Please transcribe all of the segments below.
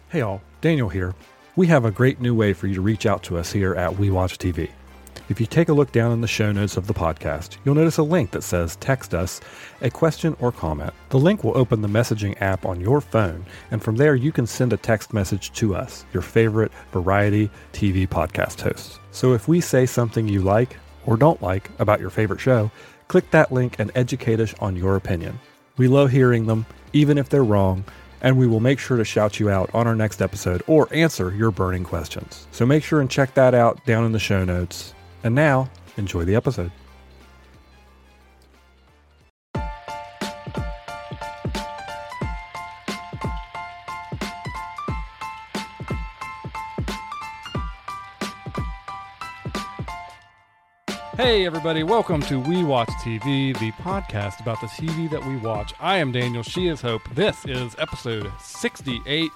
Hey all, Daniel here. We have a great new way for you to reach out to us here at We Watch TV. If you take a look down in the show notes of the podcast, you'll notice a link that says text us a question or comment. The link will open the messaging app on your phone, and from there you can send a text message to us, your favorite variety TV podcast hosts. So if we say something you like or don't like about your favorite show, click that link and educate us on your opinion. We love hearing them, even if they're wrong, and we will make sure to shout you out on our next episode or answer your burning questions. So make sure and check that out down in the show notes. And now, enjoy the episode. Hey everybody, welcome to We Watch TV, the podcast about the TV that we watch. I am Daniel, she is Hope. This is episode 68,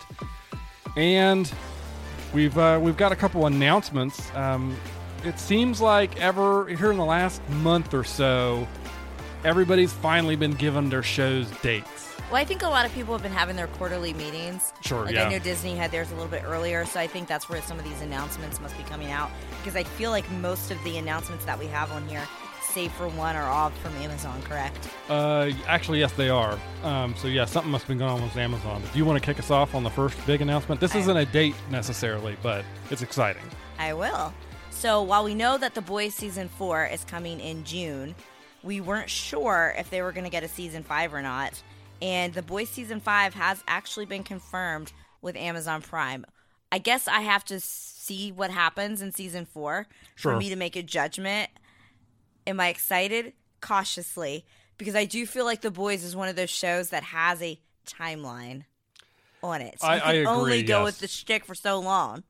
and we've got a couple announcements. It seems like here in the last month or so, everybody's finally been given their show's dates. Well, I think a lot of people have been having their quarterly meetings. Sure, like yeah. I know Disney had theirs a little bit earlier, so I think that's where some of these announcements must be coming out. Because I feel like most of the announcements that we have on here, save for one, are all from Amazon, correct? Actually, yes, they are. So yeah, something must have been going on with Amazon. But do you want to kick us off on the first big announcement? This isn't a date necessarily, but it's exciting. I will. So while we know that The Boys Season 4 is coming in June, we weren't sure if they were going to get a Season 5 or not. And The Boys Season 5 has actually been confirmed with Amazon Prime. I guess I have to see what happens in Season 4 for me to make a judgment. Am I excited? Cautiously. Because I do feel like The Boys is one of those shows that has a timeline on it. So you can only go with the shtick for so long.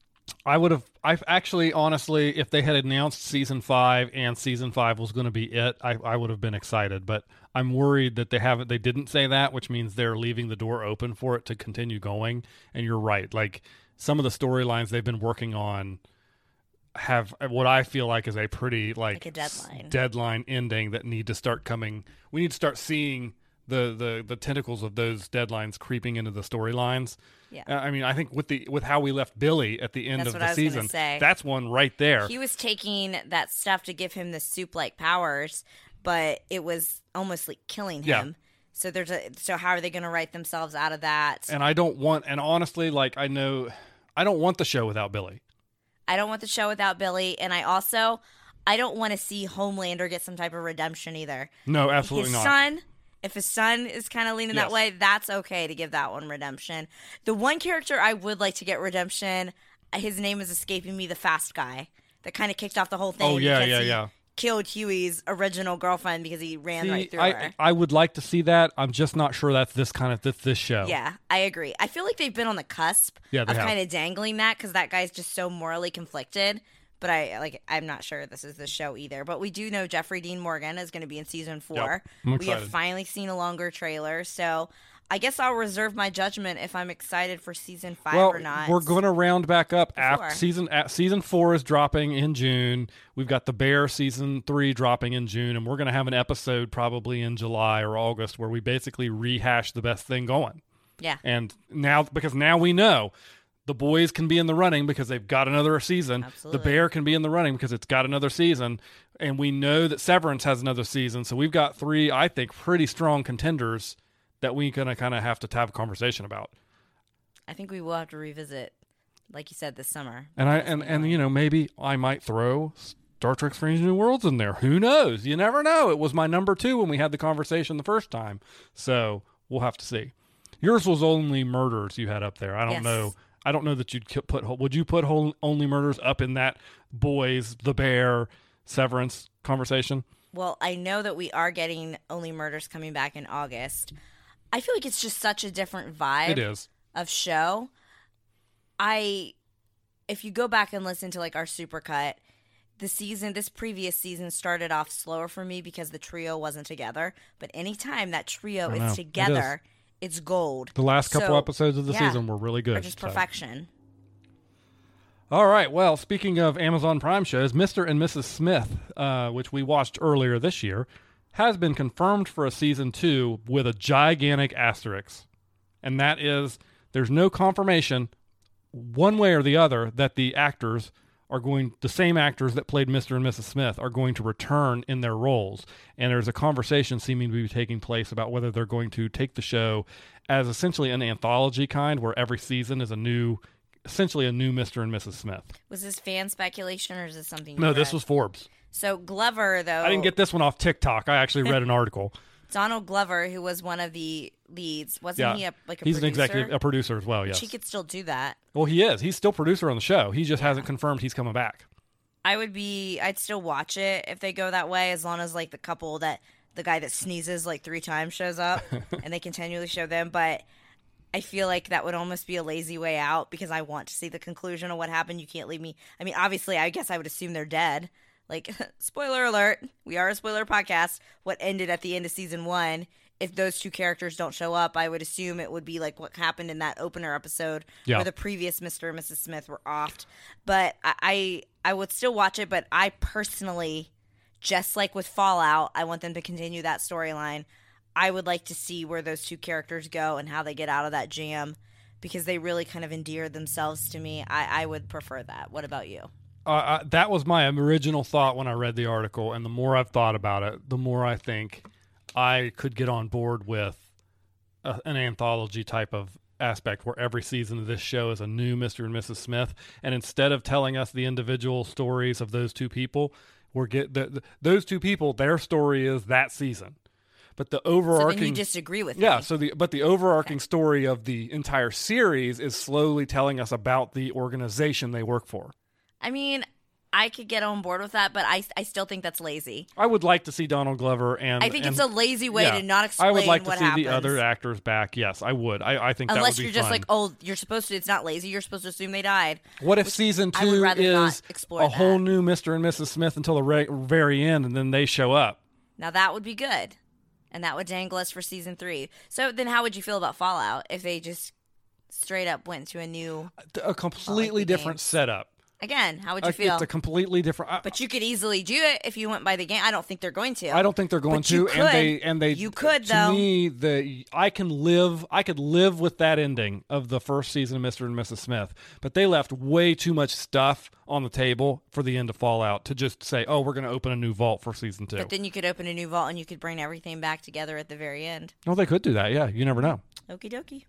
I've actually, honestly, if they had announced Season 5 and Season 5 was going to be it, I would have been excited. But I'm worried that they didn't say that, which means they're leaving the door open for it to continue going. And you're right. Like, some of the storylines they've been working on have what I feel like is a pretty, like a deadline ending that need to start coming. We need to start seeing the tentacles of those deadlines creeping into the storylines. Yeah. I mean, I think with how we left Billy at the end of the season, that's one right there. He was taking that stuff to give him the soup-like powers, but it was almost like killing him. So so how are they going to write themselves out of that? And honestly, like I don't want the show without Billy. I don't want the show without Billy, and I don't want to see Homelander get some type of redemption either. No, absolutely not. If his son is kind of leaning that way, that's okay to give that one redemption. The one character I would like to get redemption, his name is escaping me, the fast guy that kind of kicked off the whole thing. Oh, yeah. Killed Huey's original girld because he ran right through her. I would like to see that. I'm just not sure that's this show. Yeah, I agree. I feel like they've been on the cusp of kind of dangling that because that guy's just so morally conflicted. But I'm not sure this is the show either. But we do know Jeffrey Dean Morgan is going to be in Season 4. Yep, I'm excited. We have finally seen a longer trailer. So I guess I'll reserve my judgment if I'm excited for Season 5 or not. We're going to round back up after Season 4 is dropping in June. We've got The Bear Season 3 dropping in June. And we're going to have an episode probably in July or August where we basically rehash the best thing going. Yeah. And because now we know The Boys can be in the running because they've got another season. Absolutely. The Bear can be in the running because it's got another season. And we know that Severance has another season. So we've got 3, I think, pretty strong contenders that we're going to kind of have to have a conversation about. I think we will have to revisit, like you said, this summer. And you know, maybe I might throw Star Trek Strange New Worlds in there. Who knows? You never know. It was my number 2 when we had the conversation the first time. So we'll have to see. Yours was Only Murders you had up there. I don't know. I don't know that would you put Only Murders up in that Boys, The Bear, Severance conversation? Well, I know that we are getting Only Murders coming back in August. I feel like it's just such a different vibe. It is. Of show. If you go back and listen to like our supercut, this previous season started off slower for me because the trio wasn't together. But anytime that trio is together, it's gold. The last couple episodes of the season were really good. Or just perfection. All right. Well, speaking of Amazon Prime shows, Mr. and Mrs. Smith, which we watched earlier this year, has been confirmed for a season 2 with a gigantic asterisk. And that is There's no confirmation one way or the other that the same actors that played Mr. and Mrs. Smith are going to return in their roles. And there's a conversation seeming to be taking place about whether they're going to take the show as essentially an anthology kind, where every season is essentially a new Mr. and Mrs. Smith. Was this fan speculation or is this something you No, read? this was Forbes. So Glover, though... I didn't get this one off TikTok. I actually read an article. Donald Glover, who was one of the leads, wasn't he a He's producer? an executive, a producer as well, yes. He could still do that. Well, he is. He's still producer on the show. He just hasn't confirmed he's coming back. I'd still watch it if they go that way, as long as, like, the guy that sneezes, like, 3 times shows up, and they continually show them, but... I feel like that would almost be a lazy way out because I want to see the conclusion of what happened. You can't leave me. I mean, obviously, I guess I would assume they're dead. Like, spoiler alert, we are a spoiler podcast. What ended at the end of season 1, if those 2 characters don't show up, I would assume it would be like what happened in that opener episode where the previous Mr. and Mrs. Smith were offed. But I would still watch it, but I personally, just like with Fallout, I want them to continue that storyline. I would like to see where those 2 characters go and how they get out of that jam because they really kind of endear themselves to me. I would prefer that. What about you? That was my original thought when I read the article, and the more I've thought about it, the more I think I could get on board with an anthology type of aspect where every season of this show is a new Mr. and Mrs. Smith, and instead of telling us the individual stories of those 2 people, those 2 people, their story is that season. But the overarching... So then you disagree with me. Yeah, but the overarching story of the entire series is slowly telling us about the organization they work for. I mean, I could get on board with that, but I still think that's lazy. I would like to see Donald Glover and... I think it's a lazy way to not explain I would like to what see happens. the other actors back. Yes, I would. I think Unless that would be you're just fun. like, oh, you're supposed to... It's not lazy. You're supposed to assume they died. What if season 2 is a whole new Mr. and Mrs. Smith until the very end, and then they show up? Now that would be good. And that would dangle us for season 3. So then how would you feel about Fallout if they just straight up went to a completely different setup? Again, how would you feel? It's a completely different... but you could easily do it if you went by the game. I don't think they're going to. I don't think they're going but to. You could. And they. You could, though. To me, I could live with that ending of the first season of Mr. and Mrs. Smith. But they left way too much stuff on the table for the end of Fallout to just say, oh, we're going to open a new vault for season 2. But then you could open a new vault and you could bring everything back together at the very end. No, they could do that. Yeah, you never know. Okie dokie.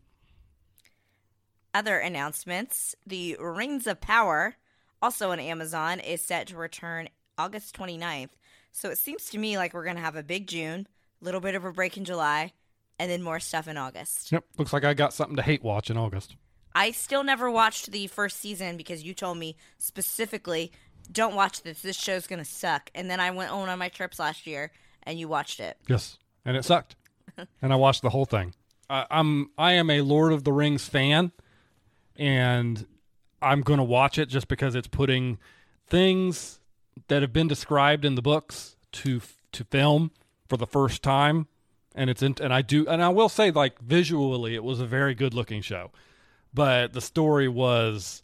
Other announcements. The Rings of Power, also on Amazon, is set to return August 29th. So it seems to me like we're going to have a big June, a little bit of a break in July, and then more stuff in August. Yep, looks like I got something to hate watch in August. I still never watched the first season because you told me specifically, don't watch this. This show's going to suck. And then I went on my trips last year, and you watched it. Yes, and it sucked. And I watched the whole thing. I am a Lord of the Rings fan, and I'm going to watch it just because it's putting things that have been described in the books to film for the first time, and I will say, like, visually it was a very good looking show, but the story was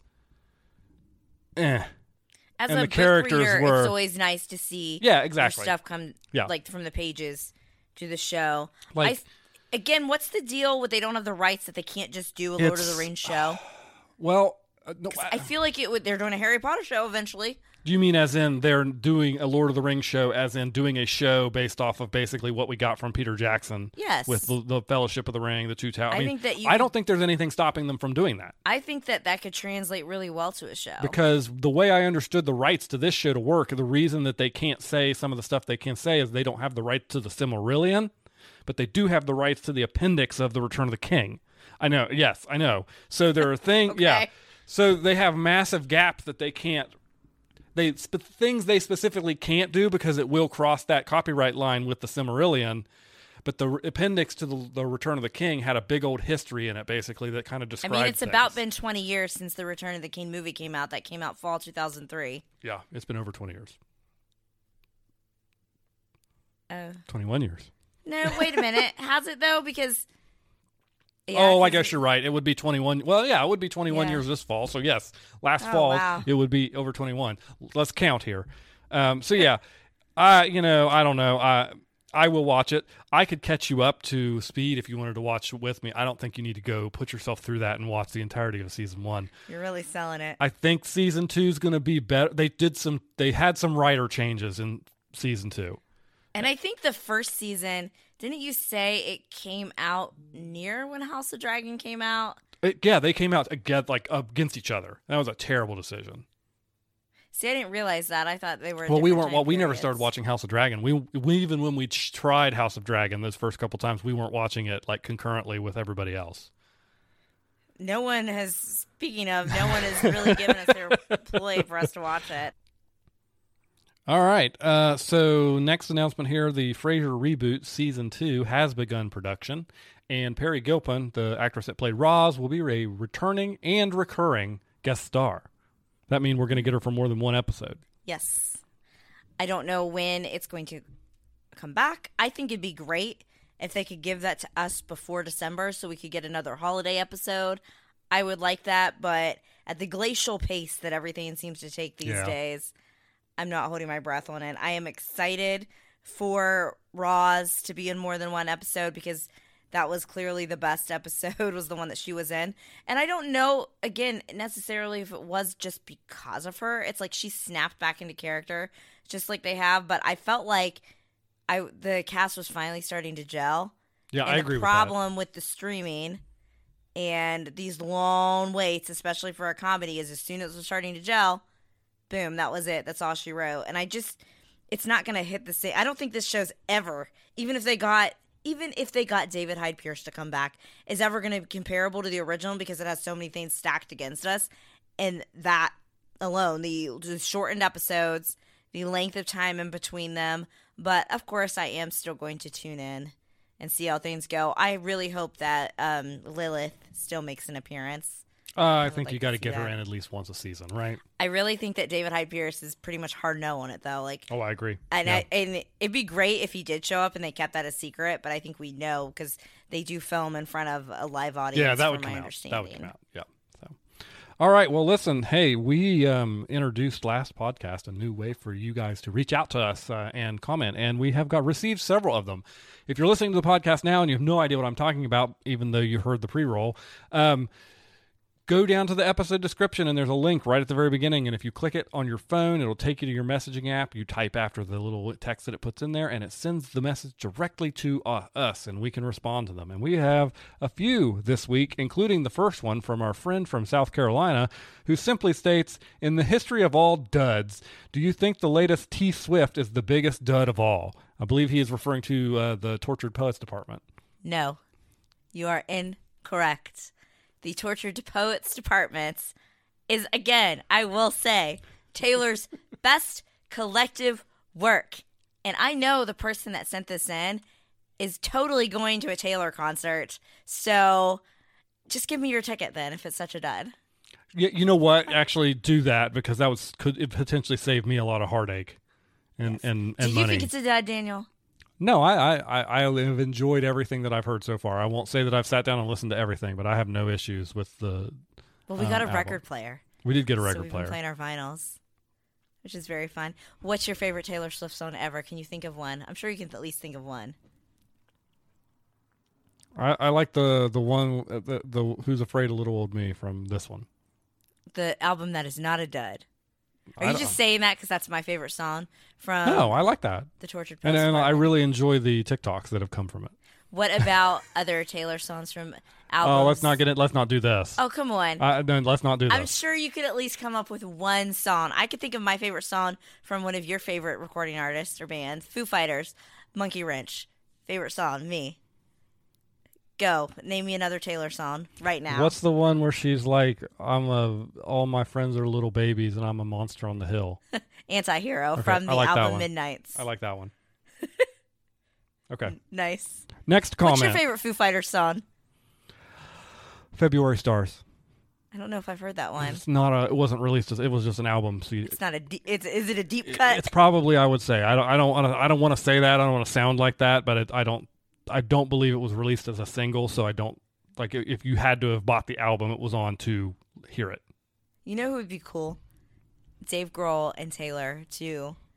As and a the book characters reader, were it's always nice to see exactly stuff come like from the pages to the show. Like, again, what's the deal with they don't have the rights that they can't just do a Lord of the Rings show? Well, no, I feel like they're doing a Harry Potter show eventually. Do you mean as in they're doing a Lord of the Rings show, as in doing a show based off of basically what we got from Peter Jackson? Yes. With the Fellowship of the Ring, the Two Towers. I don't think there's anything stopping them from doing that. I think that could translate really well to a show. Because the way I understood the rights to this show to work, the reason that they can't say some of the stuff they can say is they don't have the rights to the Silmarillion, but they do have the rights to the appendix of the Return of the King. I know. Yes, I know. So there are things. Okay. Yeah. So they have massive gaps that they can't. Things they specifically can't do because it will cross that copyright line with the Silmarillion. But the appendix to the Return of the King had a big old history in it, basically, that kind of described it's things. about been 20 years since the Return of the King movie came out. That came out fall 2003. Yeah, it's been over 20 years. Oh. 21 years. No, wait a minute. Has it, though? Because... Yeah, I guess you're right. It would be 21. Well, yeah, it would be 21 years this fall. So, yes, last fall, It would be over 21. Let's count here. So, yeah, I don't know. I will watch it. I could catch you up to speed if you wanted to watch it with me. I don't think you need to go put yourself through that and watch the entirety of season 1. You're really selling it. I think season 2 is going to be better. They had some writer changes in season 2. And I think the first season, didn't you say it came out near when House of Dragon came out? They came out against each other. That was a terrible decision. See, I didn't realize that. I thought they were. Well, we weren't. Well, we never started watching House of Dragon. We even when we tried House of Dragon those first couple times, we weren't watching it like concurrently with everybody else. No one has really given us their play for us to watch it. All right. So next announcement here: the Frasier reboot season 2 has begun production, and Perry Gilpin, the actress that played Roz, will be a returning and recurring guest star. That means we're going to get her for more than one episode. Yes. I don't know when it's going to come back. I think it'd be great if they could give that to us before December so we could get another holiday episode. I would like that, but at the glacial pace that everything seems to take these days, I'm not holding my breath on it. I am excited for Roz to be in more than one episode because that was clearly the best episode, was the one that she was in. And I don't know, again, necessarily if it was just because of her. It's like she snapped back into character, just like they have. But I felt like the cast was finally starting to gel. Yeah, I agree with that. The problem with the streaming and these long waits, especially for a comedy, is as soon as it was starting to gel, boom, that was it. That's all she wrote. And it's not going to hit the same. I don't think this show's ever, even if they got David Hyde Pierce to come back, is ever going to be comparable to the original because it has so many things stacked against us. And that alone, the shortened episodes, the length of time in between them. But, of course, I am still going to tune in and see how things go. I really hope that Lilith still makes an appearance. I think you got to get her in at least once a season, right? I really think that David Hyde Pierce is pretty much hard no on it, though. I agree. And and it'd be great if he did show up and they kept that a secret, but I think we know because they do film in front of a live audience. Yeah, that would come out. That would come out. Yeah. So, all right. Well, listen. Hey, we introduced last podcast a new way for you guys to reach out to us and comment, and we have received several of them. If you're listening to the podcast now and you have no idea what I'm talking about, even though you heard the pre-roll, go down to the episode description and there's a link right at the very beginning. And if you click it on your phone, it'll take you to your messaging app. You type after the little text that it puts in there and it sends the message directly to us and we can respond to them. And we have a few this week, including the first one from our friend from South Carolina who simply states, in the history of all duds, do you think the latest T Swift is the biggest dud of all? I believe he is referring to the Tortured Poets Department. No, you are incorrect. The Tortured Poets Department is, again, I will say, Taylor's best collective work. And I know the person that sent this in is totally going to a Taylor concert. So just give me your ticket then if it's such a dud. Yeah, you know what? Actually do that because could potentially save me a lot of heartache and money. Do you think it's a dud, Daniel? No, I have enjoyed everything that I've heard so far. I won't say that I've sat down and listened to everything, but I have no issues with the Well, we got a album. Record player. We did get a record so we've player. Been playing our vinyls, which is very fun. What's your favorite Taylor Swift song ever? Can you think of one? I'm sure you can at least think of one. I like the one, the Who's Afraid of Little Old Me from this one. The album that is not a dud. Are you just saying that because that's my favorite song from? No, I like that. The Tortured Poets. And I really enjoy the TikToks that have come from it. What about other Taylor songs from albums? Oh, let's not get it. Let's not do this. Oh, come on. No, let's not do this. I'm sure you could at least come up with one song. I could think of my favorite song from one of your favorite recording artists or bands, Foo Fighters, Monkey Wrench. Favorite song, me. Go. Name me another Taylor song right now. What's the one where she's like, all my friends are little babies and I'm a monster on the hill? Anti-Hero from the album Midnights. I like that one. Okay. Nice. Next comment. What's your favorite Foo Fighters song? February Stars. I don't know if I've heard that one. It's not it wasn't released it was just an album. So it's not is it a deep cut? It's probably, I would say. I don't want to say that. I don't want to sound like that, but I don't believe it was released as a single, so I don't like if you had to have bought the album, it was on to hear it. You know who would be cool? Dave Grohl and Taylor to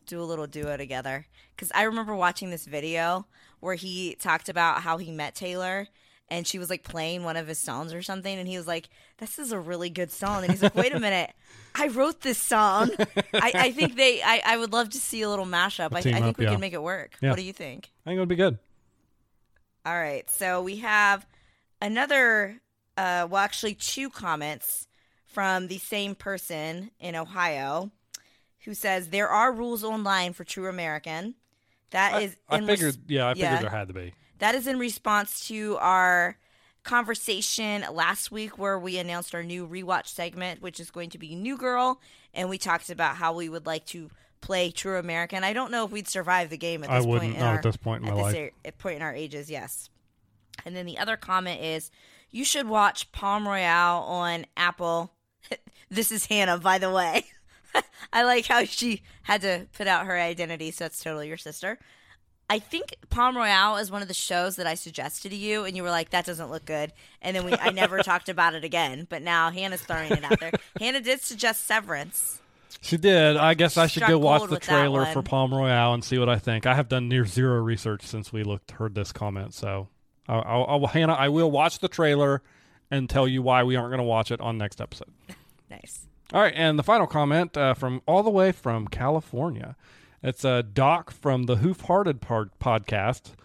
do a little duo together. Because I remember watching this video where he talked about how he met Taylor and she was like playing one of his songs or something. And he was like, this is a really good song. And he's like, wait a minute. I wrote this song. I think I would love to see a little mashup. I think we can make it work. Yeah. What do you think? I think it would be good. All right. So we have another, actually 2 comments from the same person in Ohio who says there are rules online for True American. I figured there had to be. That is in response to our conversation last week where we announced our new rewatch segment, which is going to be New Girl, and we talked about how we would like to play True American. I don't know if we'd survive the game at this point. I wouldn't. At this point in my life. At point in our ages, yes. And then the other comment is, you should watch Palm Royale on Apple. This is Hannah, by the way. I like how she had to put out her identity, so it's totally your sister. I think Palm Royale is one of the shows that I suggested to you, and you were like, that doesn't look good. And then I never talked about it again, but now Hannah's throwing it out there. Hannah did suggest Severance. She did. I guess I should go watch the trailer for Palm Royale and see what I think. I have done near zero research since we heard this comment, so Hannah, I will watch the trailer and tell you why we aren't going to watch it on next episode. Nice. All right, and the final comment from all the way from California. It's Doc from the Hoof Hearted podcast.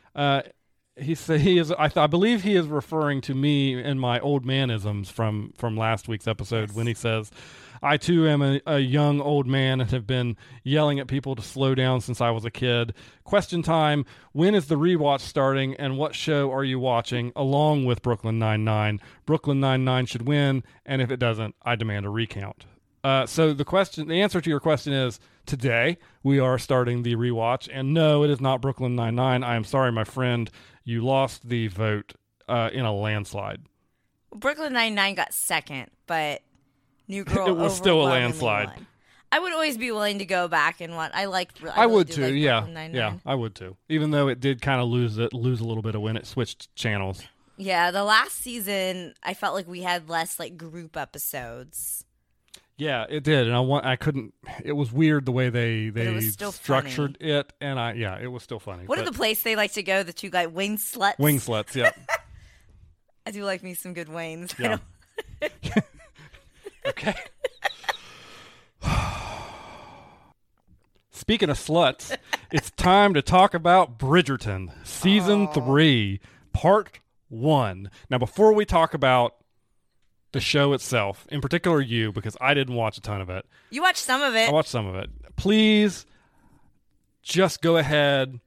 I believe he is referring to me and my old manisms from last week's episode when he says, I too am a young old man and have been yelling at people to slow down since I was a kid. Question time, when is the rewatch starting and what show are you watching along with Brooklyn Nine-Nine? Brooklyn Nine-Nine should win, and if it doesn't, I demand a recount. So the answer to your question is, today we are starting the rewatch, and no, it is not Brooklyn Nine-Nine. I am sorry, my friend. You lost the vote in a landslide. Brooklyn Nine-Nine got second, but New Girl it was still a landslide. Won. I would always be willing to go back and watch. I would too. Yeah, I would too. Even though it did kind of lose a little bit of when it switched channels. Yeah, the last season I felt like we had less like group episodes. Yeah, it did, and I couldn't. It was weird the way they structured funny. It, and it was still funny. What are the place they like to go? The 2 guys, wing sluts. Wing sluts, yeah. I do like me some good wings. Yeah. Okay. Speaking of sluts, it's time to talk about Bridgerton, Season 3, Part 1. Now, before we talk about the show itself, in particular you, because I didn't watch a ton of it. You watched some of it. I watched some of it. Please just go ahead,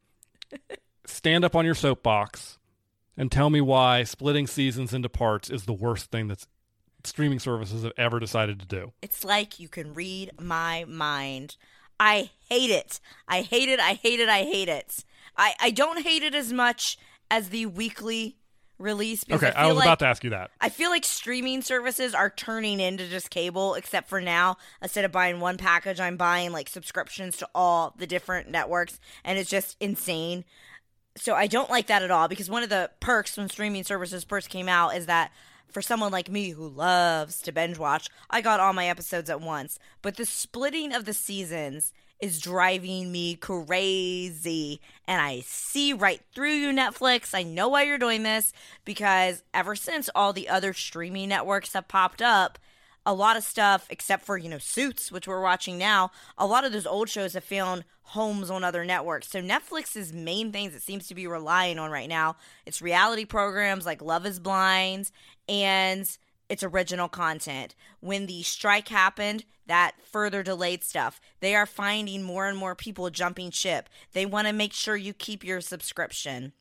stand up on your soapbox, and tell me why splitting seasons into parts is the worst thing that's streaming services have ever decided to do. It's like you can read my mind. I hate it. I hate it. I hate it. I hate it. I don't hate it as much as the weekly release. Okay, I was about to ask you that. I feel like streaming services are turning into just cable, except for now, instead of buying one package, I'm buying like subscriptions to all the different networks, and it's just insane. So I don't like that at all, because one of the perks when streaming services first came out is that for someone like me who loves to binge watch, I got all my episodes at once. But the splitting of the seasons is driving me crazy. And I see right through you, Netflix. I know why you're doing this, because ever since all the other streaming networks have popped up, a lot of stuff, except for, Suits, which we're watching now, a lot of those old shows have found homes on other networks. So Netflix's main things it seems to be relying on right now, it's reality programs like Love is Blind and it's original content. When the strike happened, that further delayed stuff. They are finding more and more people jumping ship. They want to make sure you keep your subscription.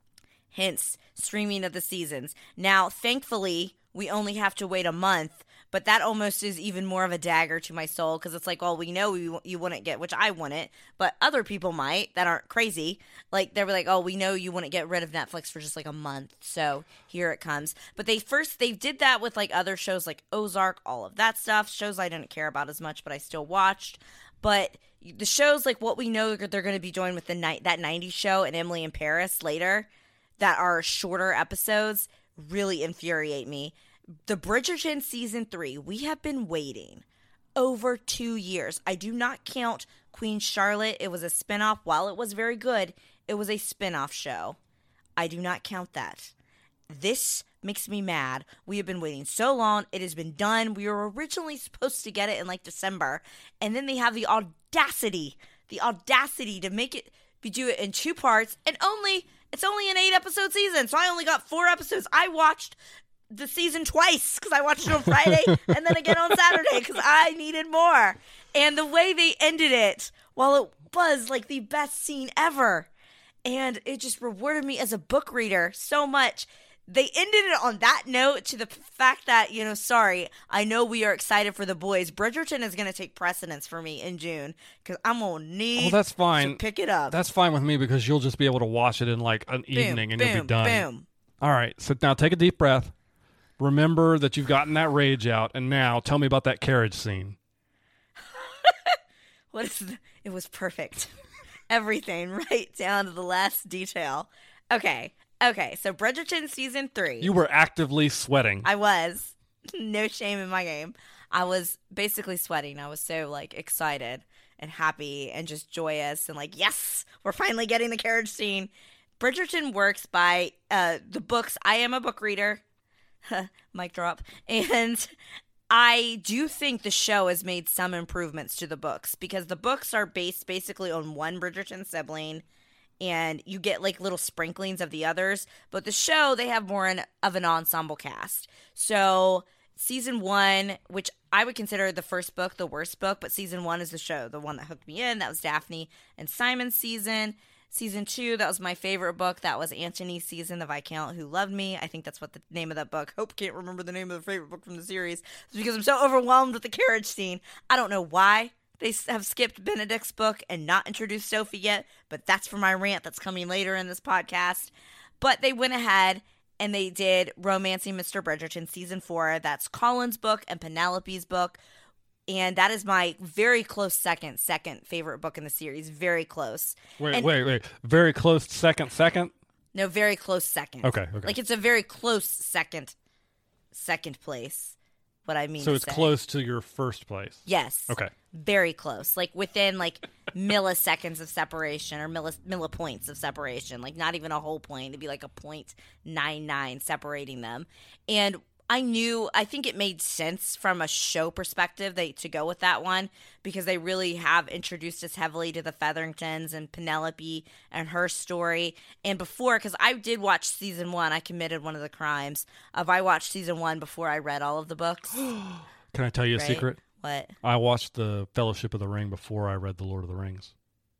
Hence, streaming of the seasons. Now, thankfully, we only have to wait a month, but that almost is even more of a dagger to my soul, because it's like, well, we know you wouldn't get, which I wouldn't, but other people might that aren't crazy. Like, they were like, oh, we know you wouldn't get rid of Netflix for just like a month, so here it comes. But they did that with like other shows like Ozark, all of that stuff, shows I didn't care about as much, but I still watched. But the shows like what we know they're going to be doing with that 90s show and Emily in Paris later, that are shorter episodes, really infuriate me. The Bridgerton Season 3, we have been waiting over 2 years. I do not count Queen Charlotte, it was a spinoff. While it was very good, it was a spinoff show. I do not count that. This makes me mad. We have been waiting so long. It has been done. We were originally supposed to get it in like December. And then they have the audacity to make it, do it in 2 parts. And it's only an 8-episode season. So I only got 4 episodes. I watched the season twice because I watched it on Friday and then again on Saturday because I needed more. And the way they ended it, while it was like the best scene ever, and it just rewarded me as a book reader so much. They ended it on that note to the fact that, sorry, I know we are excited for The Boys. Bridgerton is going to take precedence for me in June because I'm going to need that's fine. to pick it up. That's fine with me because you'll just be able to watch it in like an evening and you'll be done. Boom. All right, so now take a deep breath. Remember that you've gotten that rage out, and now tell me about that carriage scene. It was perfect. Everything, right down to the last detail. Okay, so Bridgerton season 3. You were actively sweating. I was. No shame in my game. I was basically sweating. I was so, excited and happy and just joyous and yes, we're finally getting the carriage scene. Bridgerton works by the books. I am a book reader. Mic drop. And I do think the show has made some improvements to the books because the books are based basically on one Bridgerton sibling and you get little sprinklings of the others. But the show, they have more of an ensemble cast. So season 1, which I would consider the first book the worst book, but season 1 is the show, the one that hooked me in. That was Daphne and Simon's season. Season 2, that was my favorite book. That was Antony's season, The Viscount Who Loved Me. I think that's what the name of that book. Hope can't remember the name of the favorite book from the series. It's because I'm so overwhelmed with the carriage scene. I don't know why they have skipped Benedict's book and not introduced Sophie yet, but that's for my rant that's coming later in this podcast. But they went ahead and they did Romancing Mr. Bridgerton season 4. That's Colin's book and Penelope's book. And that is my very close second favorite book in the series. Very close. Wait. Very close second? No, very close second. Okay. It's a very close second place. What I mean so to it's say. Close to your first place. Yes. Okay. Very close. Within milliseconds of separation or millipoints of separation. Not even a whole point. It'd be a 0.99 separating them. And I think it made sense from a show perspective to go with that one because they really have introduced us heavily to the Featheringtons and Penelope and her story. And before, because I did watch season 1, I committed one of the crimes of I watched season 1 before I read all of the books. Can I tell you a secret? What? I watched the Fellowship of the Ring before I read The Lord of the Rings.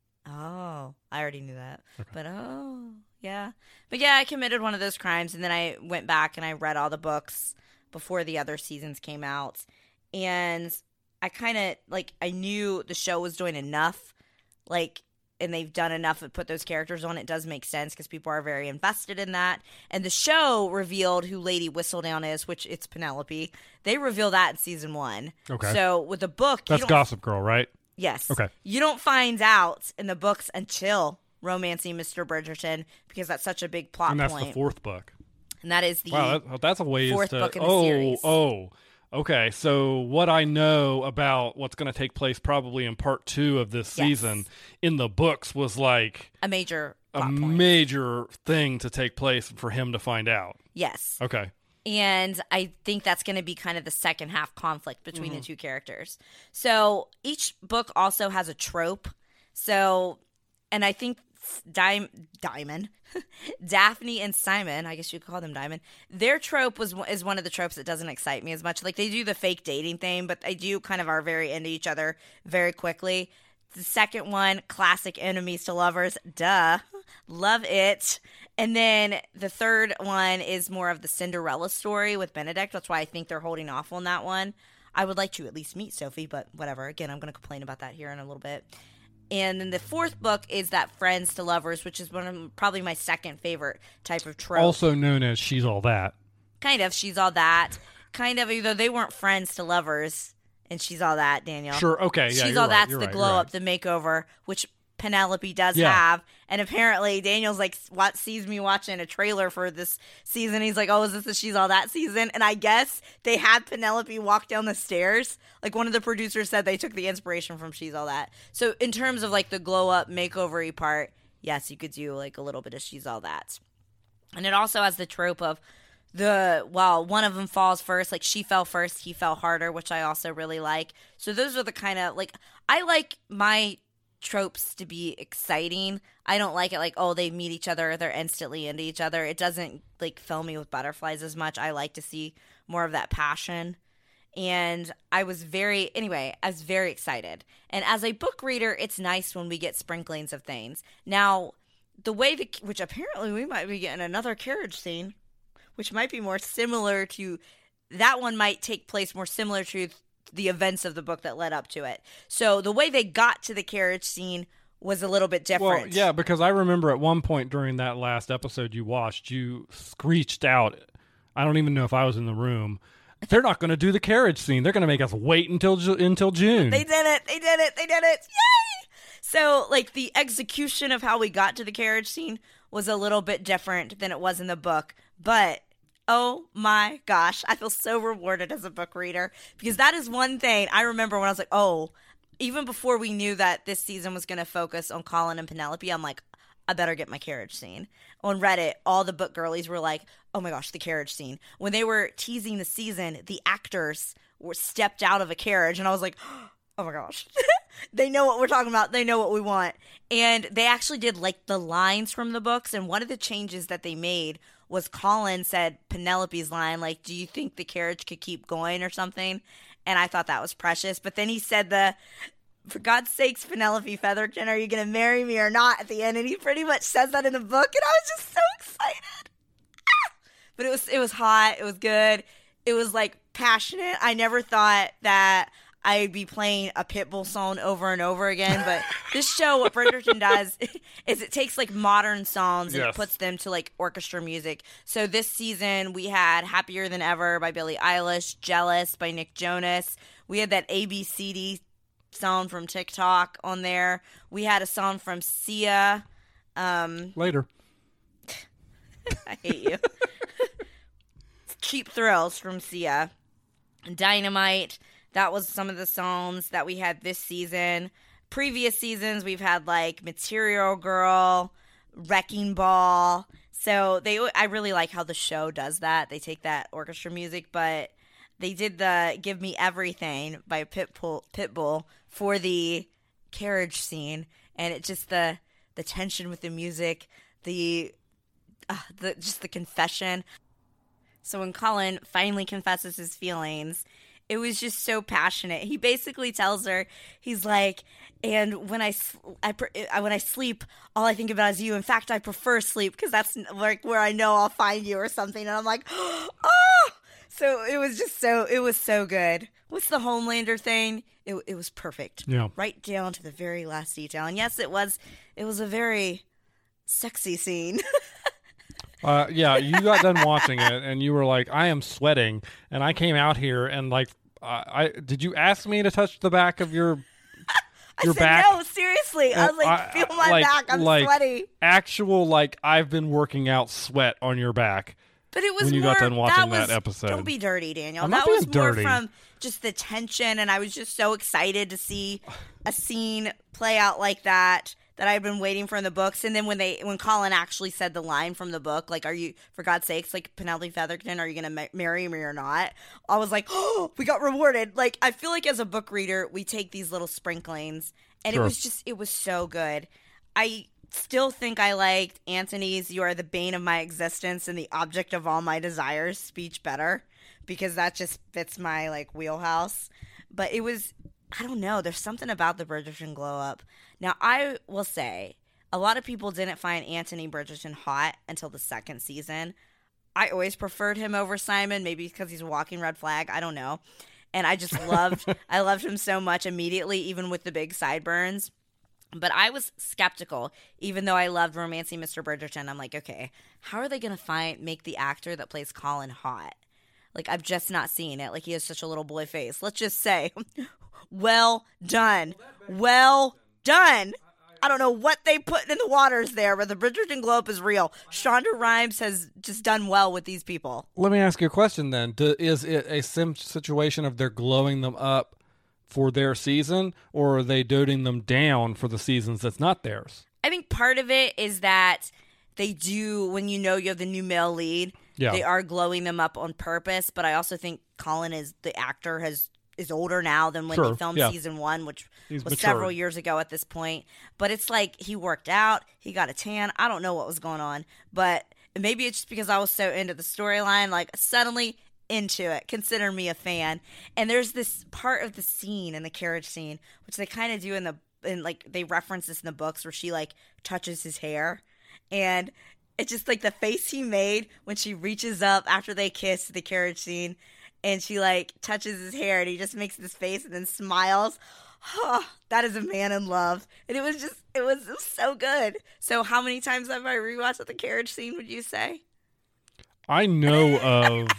Oh, I already knew that. Okay. But yeah. But yeah, I committed one of those crimes and then I went back and I read all the books before the other seasons came out. And I kind of, I knew the show was doing enough, and they've done enough to put those characters on. It does make sense because people are very invested in that. And the show revealed who Lady Whistledown is, which it's Penelope. They reveal that in season 1. Okay. So with the book, that's Gossip Girl, right? Yes. Okay. You don't find out in the books until Romancing Mr. Bridgerton because that's such a big plot point. And that's the 4th book. And that is the that's a ways 4th book in the series. Okay. So what I know about what's going to take place probably in part 2 of this season in the books was a major major thing to take place for him to find out. Yes. Okay. And I think that's going to be kind of the second half conflict between the two characters. So each book also has a trope. So, and I think Diamond, Daphne and Simon, I guess you could call them Diamond, their trope is one of the tropes that doesn't excite me as much. They do the fake dating thing, but they do kind of are very into each other very quickly. The second one, classic enemies to lovers. Duh. Love it. And then the third one is more of the Cinderella story with Benedict. That's why I think they're holding off on that one. I would like to at least meet Sophie, but whatever. Again, I'm going to complain about that here in a little bit. And then the 4th book is that friends to lovers, which is probably my second favorite type of trope. Also known as She's All That. Kind of. She's All That. Kind of, either they weren't friends to lovers and She's All That, Daniel. Sure, okay. Yeah, She's All That's the glow up, the makeover, which Penelope does have. And apparently Daniel's like, sees me watching a trailer for this season. He's like, oh, is this the She's All That season? And I guess they had Penelope walk down the stairs. Like, one of the producers said they took the inspiration from She's All That. So in terms of like the glow up makeover-y part, yes, you could do like a little bit of She's All That. And it also has the trope of one of them falls first, like she fell first, he fell harder, which I also really like. So those are the kind of, like, I like my tropes to be exciting. I don't like it like, oh, they meet each other, they're instantly into each other. It doesn't like fill me with butterflies as much. I like to see more of that passion. And I was very excited. And as a book reader, it's nice when we get sprinklings of things. Now, the way which apparently we might be getting another carriage scene, which might be more similar to, that one might take place more similar to the events of the book that led up to it. So the way they got to the carriage scene was a little bit different. Well, yeah, because I remember at one point during that last episode you watched, you screeched out, I don't even know if I was in the room, they're not going to do the carriage scene. They're going to make us wait until June. They did it. Yay! So, like, the execution of how we got to the carriage scene was a little bit different than it was in the book. But oh my gosh, I feel so rewarded as a book reader, because that is one thing I remember when I was like, oh, even before we knew that this season was going to focus on Colin and Penelope, I'm like, I better get my carriage scene. On Reddit, all the book girlies were like, oh my gosh, the carriage scene. When they were teasing the season, the actors were stepped out of a carriage, and I was like, oh my gosh. They know what we're talking about. They know what we want. And they actually did like the lines from the books, and one of the changes that they made was Colin said Penelope's line, like, do you think the carriage could keep going or something? And I thought that was precious. But then he said for God's sakes, Penelope Featherton, are you going to marry me or not at the end? And he pretty much says that in the book, and I was just so excited. But it was hot. It was good. It was, like, passionate. I never thought that I'd be playing a Pitbull song over and over again. But this show, what Bridgerton does is it takes, like, modern songs and it puts them to, like, orchestra music. So this season we had Happier Than Ever by Billie Eilish, Jealous by Nick Jonas. We had that ABCD song from TikTok on there. We had a song from Sia. Later. I hate you. Cheap Thrills from Sia. Dynamite. That was some of the songs that we had this season. Previous seasons, we've had like Material Girl, Wrecking Ball. So I really like how the show does that. They take that orchestra music, but they did the Give Me Everything by Pitbull for the carriage scene. And it just the tension with the music, just the confession. So when Colin finally confesses his feelings, it was just so passionate. He basically tells her, he's like, and when I sleep, all I think about is you. In fact, I prefer sleep because that's like where I know I'll find you or something. And I'm like, oh! So it was so good. What's the Homelander thing? It was perfect. Yeah. Right down to the very last detail. And yes, it was a very sexy scene. Yeah, you got done watching it, and you were like, I am sweating. And I came out here, and like, did you ask me to touch the back of your back? No, seriously. I was like, feel my back. I'm sweaty. Actual, like, I've been working out sweat on your back. But it was when you got done watching that episode. Don't be dirty, Daniel. I'm that not being was more dirty. From just the tension, and I was just so excited to see a scene play out like that I've been waiting for in the books. And then when Colin actually said the line from the book, like, are you, for God's sakes, like, Penelope Featherton, are you going to marry me or not? I was like, oh, we got rewarded. Like, I feel like as a book reader, we take these little sprinklings, and Sure. it was so good. I still think I liked Anthony's "You Are the Bane of My Existence and the Object of All My Desires" speech better, because that just fits my, like, wheelhouse. But it was, I don't know, there's something about the Bridgerton glow up. Now, I will say, a lot of people didn't find Anthony Bridgerton hot until the second season. I always preferred him over Simon, maybe because he's a walking red flag, I don't know. And I just I loved him so much immediately, even with the big sideburns. But I was skeptical, even though I loved Romancing Mr. Bridgerton. I'm like, okay, how are they going to make the actor that plays Colin hot? Like, I've just not seen it. Like, he has such a little boy face. Let's just say, well done. Well done. I don't know what they put in the waters there, but the Bridgerton glow up is real. Shonda Rhimes has just done well with these people. Let me ask you a question then. Is it a situation of they're glowing them up for their season, or are they doting them down for the seasons that's not theirs? I think part of it is that they do, when you know you have the new male lead, they are glowing them up on purpose. But I also think Colin, the actor, is older now than when he filmed season 1, which was several years ago at this point. But it's like he worked out, he got a tan. I don't know what was going on, but maybe it's just because I was so into the storyline, like suddenly into it. Consider me a fan. And there's this part of the scene in the carriage scene, which they kind of do in like they reference this in the books, where she like touches his hair, and it's just like the face he made when she reaches up after they kiss, the carriage scene, and she like touches his hair, and he just makes this face and then smiles. Oh, that is a man in love. And it was so good. So how many times have I rewatched the carriage scene, would you say? I know of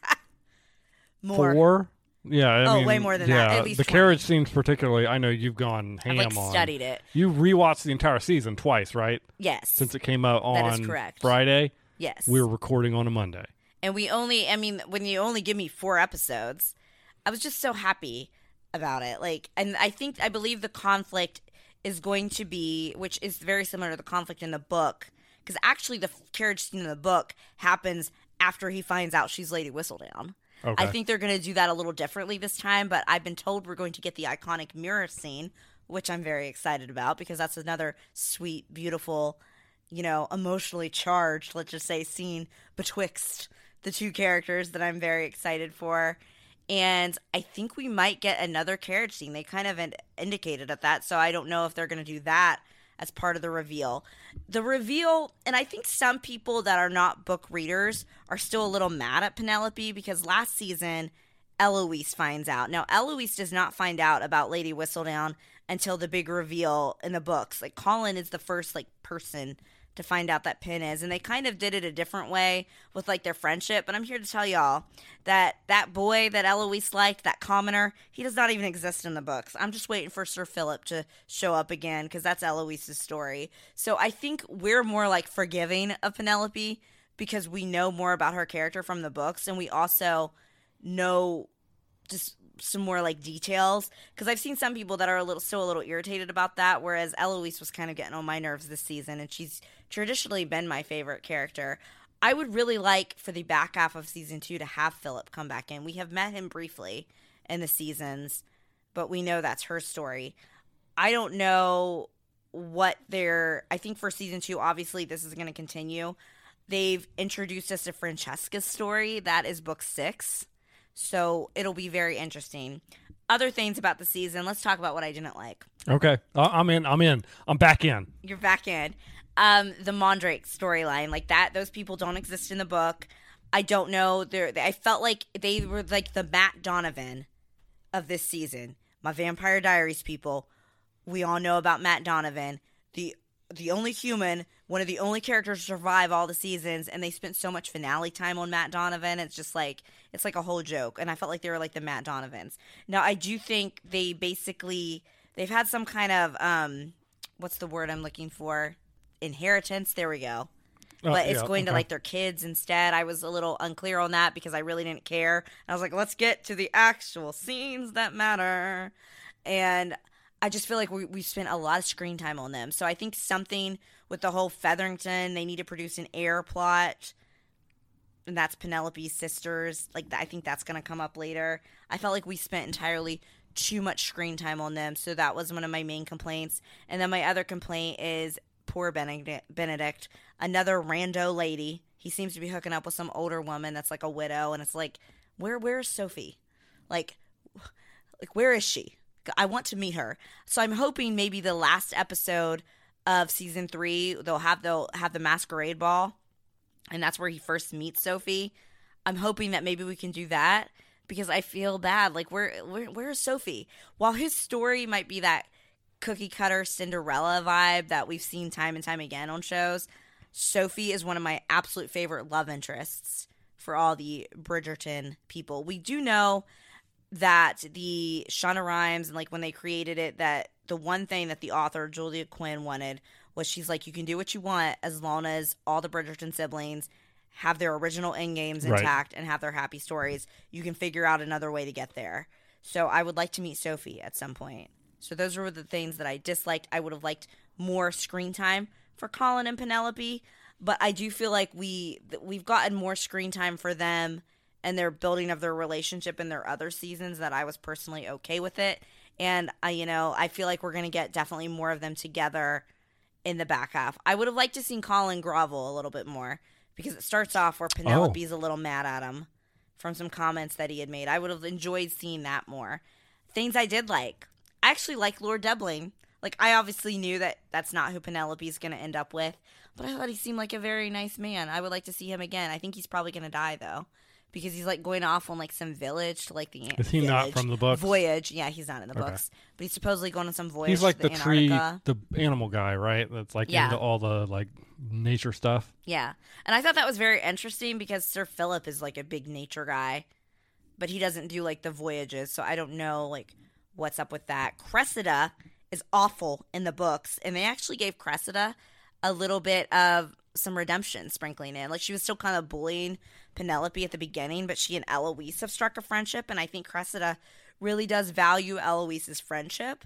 more. 4. Yeah, I mean, way more than that. At least the 20. carriage scenes particularly, I know you've gone ham I've on. studied it. You rewatched the entire season twice, right? Yes. Since it came out on That is correct. Friday. Yes. We were recording on a Monday. And when you only give me 4 episodes, I was just so happy about it. Like, and I believe the conflict is going to be, which is very similar to the conflict in the book, because actually the carriage scene in the book happens after he finds out she's Lady Whistledown. Okay. I think they're going to do that a little differently this time, but I've been told we're going to get the iconic mirror scene, which I'm very excited about, because that's another sweet, beautiful, emotionally charged, let's just say, scene betwixt the two characters that I'm very excited for. And I think we might get another carriage scene. They kind of indicated at that, so I don't know if they're going to do that as part of the reveal. The reveal, and I think some people that are not book readers are still a little mad at Penelope, because last season Eloise finds out. Now, Eloise does not find out about Lady Whistledown until the big reveal in the books. Like, Colin is the first person to find out that Pin is, and they kind of did it a different way with their friendship. But I'm here to tell y'all that boy that Eloise liked, that commoner, he does not even exist in the books. I'm just waiting for Sir Philip to show up again, because that's Eloise's story. So I think we're more forgiving of Penelope because we know more about her character from the books, and we also know just some more details, because I've seen some people that are still a little irritated about that, whereas Eloise was kind of getting on my nerves this season, and she's traditionally been my favorite character. I would really like for the back half of season 2 to have Philip come back in. We have met him briefly in the seasons, but we know that's her story. I don't know I think for season 2, obviously this is going to continue. They've introduced us to Francesca's story. That is book 6. So it'll be very interesting. Other things about the season. Let's talk about what I didn't like. Okay. I'm in. I'm back in. You're back in. The Mondrake storyline, that, those people don't exist in the book. I don't know. I felt like they were the Matt Donovan of this season. My Vampire Diaries people, we all know about Matt Donovan. The only human, one of the only characters to survive all the seasons, and they spent so much finale time on Matt Donovan. It's just it's a whole joke, and I felt like they were the Matt Donovans. Now, I do think they've had some kind of, what's the word I'm looking for? Inheritance, there we go. But it's going to their kids instead. I was a little unclear on that because I really didn't care. And I was like, let's get to the actual scenes that matter. And I just feel like we spent a lot of screen time on them. So I think something with the whole Featherington, they need to produce an heir plot. And that's Penelope's sisters. I think that's going to come up later. I felt like we spent entirely too much screen time on them. So that was one of my main complaints. And then my other complaint is poor Benedict, another rando lady. He seems to be hooking up with some older woman that's a widow. And it's where's Sophie? Where is she? I want to meet her. So I'm hoping maybe the last episode of season 3, they'll have the masquerade ball, and that's where he first meets Sophie. I'm hoping that maybe we can do that, because I feel bad. Where is Sophie? While his story might be that cookie cutter Cinderella vibe that we've seen time and time again on shows, Sophie is one of my absolute favorite love interests for all the Bridgerton people. We do know that the Shonda Rhimes, and when they created it, that the one thing that the author, Julia Quinn, wanted was she's like, you can do what you want as long as all the Bridgerton siblings have their original end games intact and have their happy stories. You can figure out another way to get there. So I would like to meet Sophie at some point. So those were the things that I disliked. I would have liked more screen time for Colin and Penelope, but I do feel like we've gotten more screen time for them and their building of their relationship in their other seasons that I was personally okay with it. And I feel like we're going to get definitely more of them together in the back half. I would have liked to seen Colin grovel a little bit more because it starts off where Penelope's a little mad at him from some comments that he had made. I would have enjoyed seeing that more. Things I did like. I actually like Lord Debling. Like, I obviously knew that that's not who Penelope's going to end up with, but I thought he seemed like a very nice man. I would like to see him again. I think he's probably going to die, though, because he's, like, going off on, like, some village to, like, the Is he not from the books? Voyage. Yeah, he's not in the books. But he's supposedly going on some voyage He's like to the Antarctica. the animal guy, right? That's, like, into all the, like, nature stuff. Yeah. And I thought that was very interesting because Sir Philip is, like, a big nature guy, but he doesn't do, like, the voyages, so I don't know, like, what's up with that. Cressida is awful in the books, and they actually gave Cressida a little bit of some redemption sprinkling in. Like, she was still kind of bullying Penelope at the beginning, but she and Eloise have struck a friendship, and I think Cressida really does value Eloise's friendship.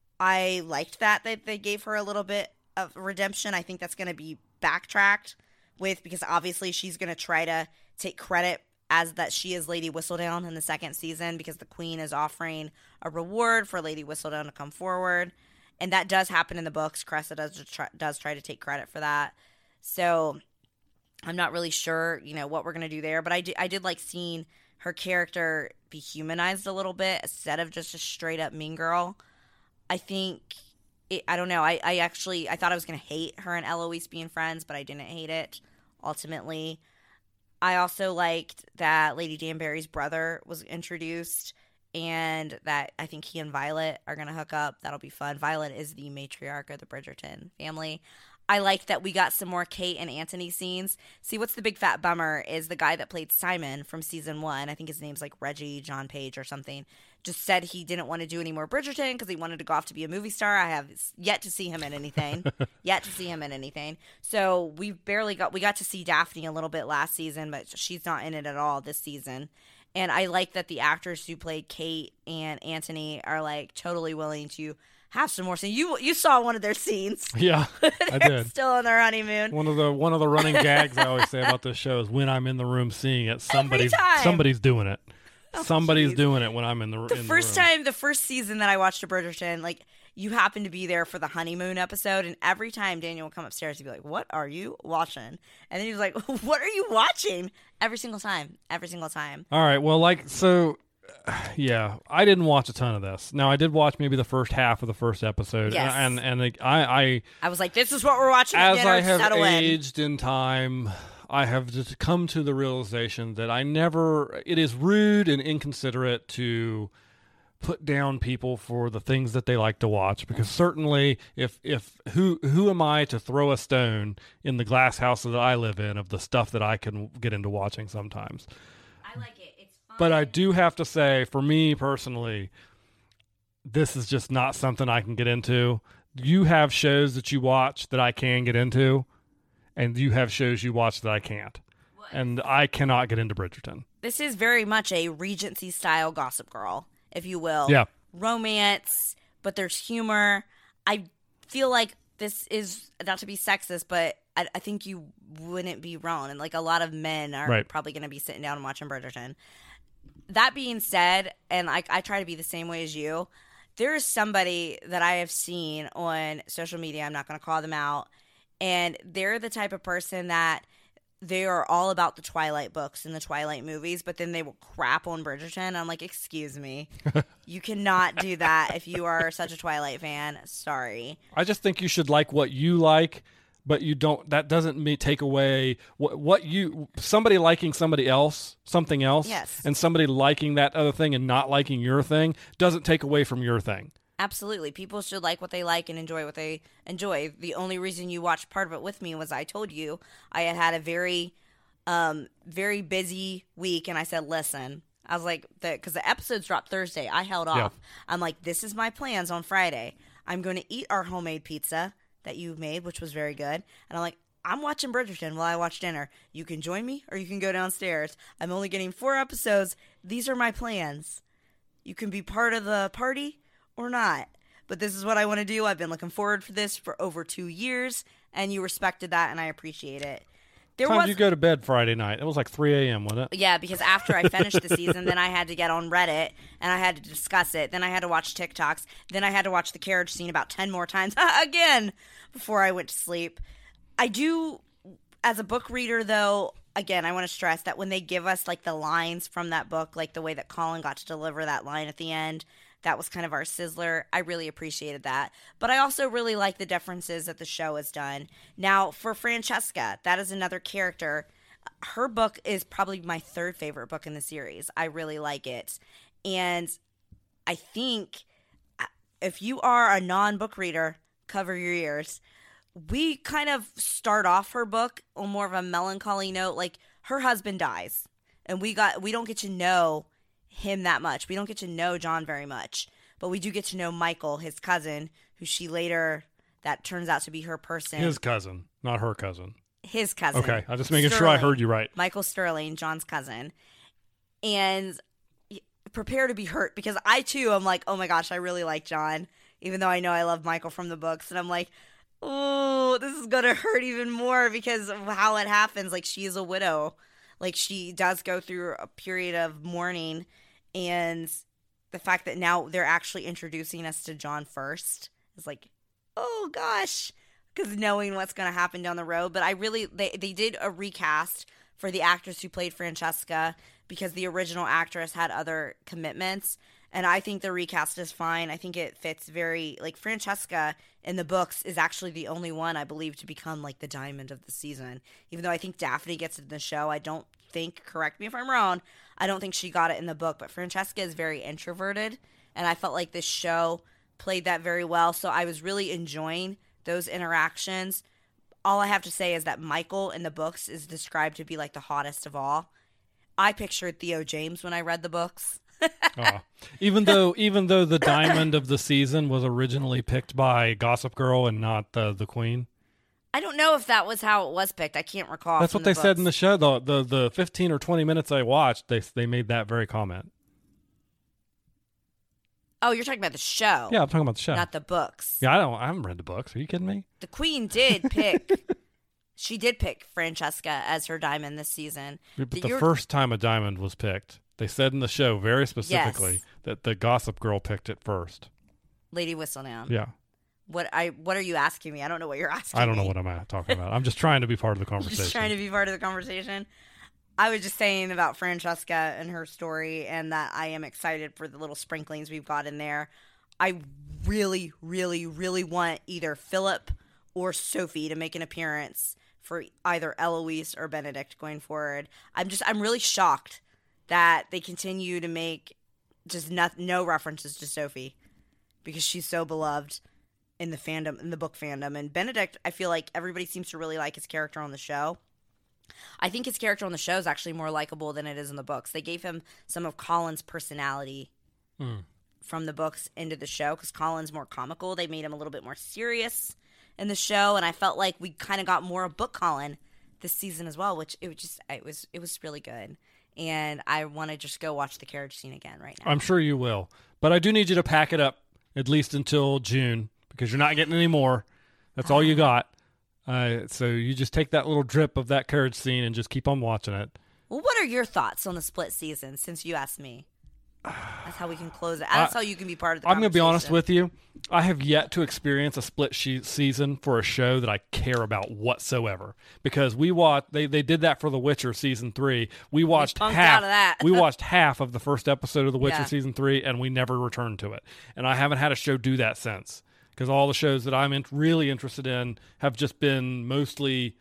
I liked that they gave her a little bit of redemption. I think that's going to be backtracked with, because obviously she's going to try to take credit as that she is Lady Whistledown in the second season, because the Queen is offering a reward for Lady Whistledown to come forward. And that does happen in the books. Cressida does try to take credit for that. So I'm not really sure, what we're going to do there. But I did like seeing her character be humanized a little bit instead of just a straight up mean girl. I think, I don't know. I thought I was going to hate her and Eloise being friends, but I didn't hate it ultimately. I also liked that Lady Danbury's brother was introduced, and that I think he and Violet are going to hook up. That'll be fun. Violet is the matriarch of the Bridgerton family. I liked that we got some more Kate and Anthony scenes. See, what's the big fat bummer is the guy that played Simon from season 1, I think his name's like Reggie John Page or something, just said he didn't want to do any more Bridgerton because he wanted to go off to be a movie star. I have yet to see him in anything. So we got to see Daphne a little bit last season, but she's not in it at all this season. And I like that the actors who played Kate and Anthony are like totally willing to have some more scenes. You saw one of their scenes. Yeah, I did. Still on their honeymoon. One of the running gags I always say about this show is when I'm in the room seeing it, somebody's doing it. Somebody's doing it when I'm in the room. The first season that I watched a Bridgerton, like, you happened to be there for the honeymoon episode, and every time Daniel would come upstairs, he'd be like, "What are you watching?" And then he was like, "What are you watching?" Every single time. All right, well, yeah, I didn't watch a ton of this. Now, I did watch maybe the first half of the first episode, yes. and I was like, "This is what we're watching." As I have aged in time, I have just come to the realization that it is rude and inconsiderate to put down people for the things that they like to watch, because certainly if who am I to throw a stone in the glass house that I live in of the stuff that I can get into watching sometimes. I like it. It's fun. But I do have to say, for me personally, this is just not something I can get into. You have shows that you watch that I can get into, and you have shows you watch that I can't. What? And I cannot get into Bridgerton. This is very much a Regency-style Gossip Girl, if you will. Yeah. Romance, but there's humor. I feel like this is, not to be sexist, but I think you wouldn't be wrong. And, like, a lot of men are probably going to be sitting down and watching Bridgerton. That being said, and I try to be the same way as you, there is somebody that I have seen on social media, I'm not going to call them out, and they're the type of person that they are all about the Twilight books and the Twilight movies, but then they will crap on Bridgerton. I'm like, excuse me. You cannot do that if you are such a Twilight fan. Sorry. I just think you should like what you like, but you don't. That doesn't take away what you. Somebody liking somebody else, something else, yes, and somebody liking that other thing and not liking your thing doesn't take away from your thing. Absolutely. People should like what they like and enjoy what they enjoy. The only reason you watched part of it with me was I told you I had a very, very busy week, and I said, listen, I was like, because the episodes dropped Thursday. I held off. I'm like, this is my plans on Friday. I'm going to eat our homemade pizza that you made, which was very good. And I'm like, I'm watching Bridgerton while I watch dinner. You can join me or you can go downstairs. I'm only getting 4 episodes. These are my plans. You can be part of the party or not. But this is what I want to do. I've been looking forward for this for over 2 years, and you respected that, and I appreciate it. Time did you go to bed Friday night? It was like 3 a.m., wasn't it? Yeah, because after I finished the season, then I had to get on Reddit, and I had to discuss it. Then I had to watch TikToks. Then I had to watch the carriage scene about 10 more times again before I went to sleep. I do, as a book reader, though, again, I want to stress that when they give us, like, the lines from that book, like the way that Colin got to deliver that line at the end, that was kind of our sizzler. I really appreciated that. But I also really like the differences that the show has done. Now, for Francesca, that is another character. Her book is probably my 3rd favorite book in the series. I really like it. And I think if you are a non-book reader, cover your ears. We kind of start off her book on more of a melancholy note. Like, her husband dies, and we don't get to know him that much. We don't get to know John very much, but we do get to know Michael, his cousin, who she later, that turns out to be her person. His cousin, not her cousin. His cousin. Okay, I'm just making sure I heard you right. Michael Sterling, John's cousin. And prepare to be hurt, because I too am like, oh my gosh, I really like John, even though I know I love Michael from the books. And I'm like, oh, this is going to hurt even more because of how it happens. Like, she is a widow. Like, she does go through a period of mourning, and the fact that now they're actually introducing us to John first is like, oh gosh, because knowing what's going to happen down the road. But I really, they did a recast for the actress who played Francesca, because the original actress had other commitments. And I think the recast is fine. I think it fits very, like, Francesca in the books is actually the only one, I believe, to become, like, the diamond of the season. Even though I think Daphne gets it in the show, I don't think, correct me if I'm wrong, I don't think she got it in the book. But Francesca is very introverted, and I felt like this show played that very well. So I was really enjoying those interactions. All I have to say is that Michael in the books is described to be, like, the hottest of all. I pictured Theo James when I read the books. Even though the diamond of the season was originally picked by Gossip Girl and not the Queen. I don't know if that was how it was picked. I can't recall. That's what they said in the show. The 15 or 20 minutes I watched, they made that very comment. Oh, you're talking about the show. Yeah, I'm talking about the show, not the books. Yeah, I haven't read the books. Are you kidding me? The Queen did pick. She did pick Francesca as her diamond this season. But the first time a diamond was picked, they said in the show very specifically that the Gossip Girl picked it first. Lady Whistledown. Yeah. What are you asking me? I don't know what you're asking me. I don't know what I'm talking about. I'm just trying to be part of the conversation. Just trying to be part of the conversation. I was just saying about Francesca and her story, and that I am excited for the little sprinklings we've got in there. I really, really, really want either Philip or Sophie to make an appearance for either Eloise or Benedict going forward. I'm really shocked that they continue to make just no references to Sophie, because she's so beloved in the fandom, in the book fandom. And Benedict, I feel like everybody seems to really like his character on the show. I think his character on the show is actually more likable than it is in the books. They gave him some of Colin's personality from the books into the show, because Colin's more comical. They made him a little bit more serious in the show, and I felt like we kind of got more of book Colin this season as well, which it was really good. And I want to just go watch the carriage scene again right now. I'm sure you will. But I do need you to pack it up at least until June, because you're not getting any more. That's all you got. So you just take that little drip of that carriage scene and just keep on watching it. Well, what are your thoughts on the split season, since you asked me? That's how we can close it. That's how you can be part of the conversation. I'm going to be honest with you. I have yet to experience a split season for a show that I care about whatsoever. Because they did that for The Witcher season 3. We watched half. We watched half of the first episode of The Witcher season 3, and we never returned to it. And I haven't had a show do that since. Because all the shows that I'm really interested in have just been mostly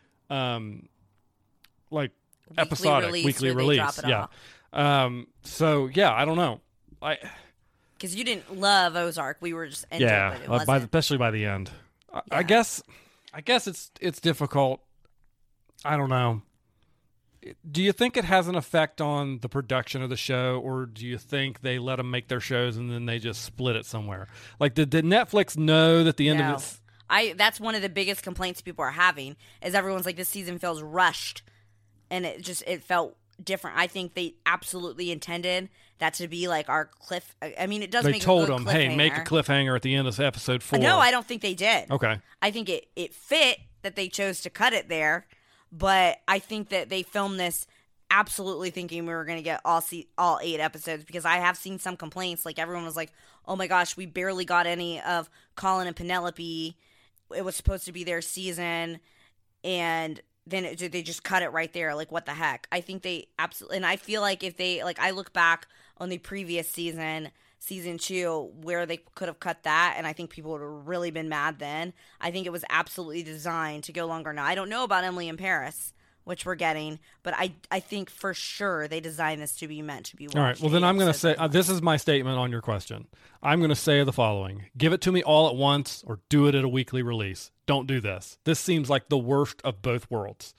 like episodic, weekly release. Yeah. So yeah, I don't know. Because you didn't love Ozark, we were just into it, but it wasn't. Especially by the end. I guess it's difficult. I don't know. Do you think it has an effect on the production of the show, or do you think they let them make their shows and then they just split it somewhere? Like, did Netflix know that the end of it? That's one of the biggest complaints people are having is everyone's like, this season feels rushed, and it felt different. I think they absolutely intended that to be like our cliff. I mean, it does. They make told a good them, "Hey, make a cliffhanger at the end of episode 4." No, I don't think they did. Okay, I think it fit that they chose to cut it there, but I think that they filmed this absolutely thinking we were going to get all 8 episodes, because I have seen some complaints. Like, everyone was like, "Oh my gosh, we barely got any of Colin and Penelope. It was supposed to be their season, and then they just cut it right there. Like, what the heck?" I think they absolutely, and I feel like if they, like, I look back on the previous season 2, where they could have cut that, and I think people would have really been mad then. I think it was absolutely designed to go longer. Now, I don't know about Emily in Paris, which we're getting, but I think for sure they designed this to be meant to be watched. All right, well, then I'm going to say, this is my statement on your question. I'm going to say the following. Give it to me all at once, or do it at a weekly release. Don't do this. This seems like the worst of both worlds.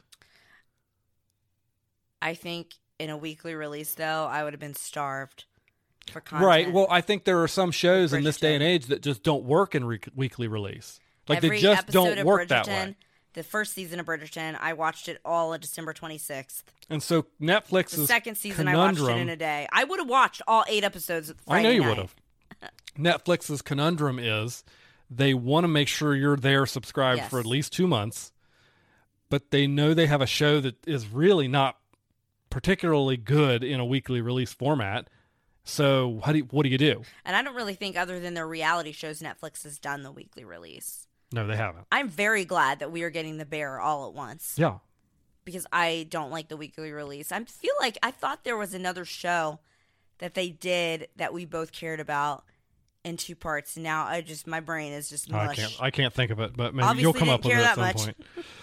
I think in a weekly release, though, I would have been starved for content. Right. Well, I think there are some shows in this day and age that just don't work in weekly release. Like, they just don't work that way. The first season of Bridgerton, I watched it all on December 26th. And so Netflix's the second season, conundrum, I watched it in a day. I would have watched all 8 episodes Friday I know you night. would have. Netflix's conundrum is they want to make sure you're there subscribed for at least 2 months, but they know they have a show that is really not particularly good in a weekly release format. So what do you do? And I don't really think, other than their reality shows, Netflix has done the weekly release. No, they haven't. I'm very glad that we are getting The Bear all at once. Yeah. Because I don't like the weekly release. I feel like I thought there was another show that they did that we both cared about in 2 parts. Now my brain is just mush. I can't think of it, but maybe Obviously you'll come up with it at some point.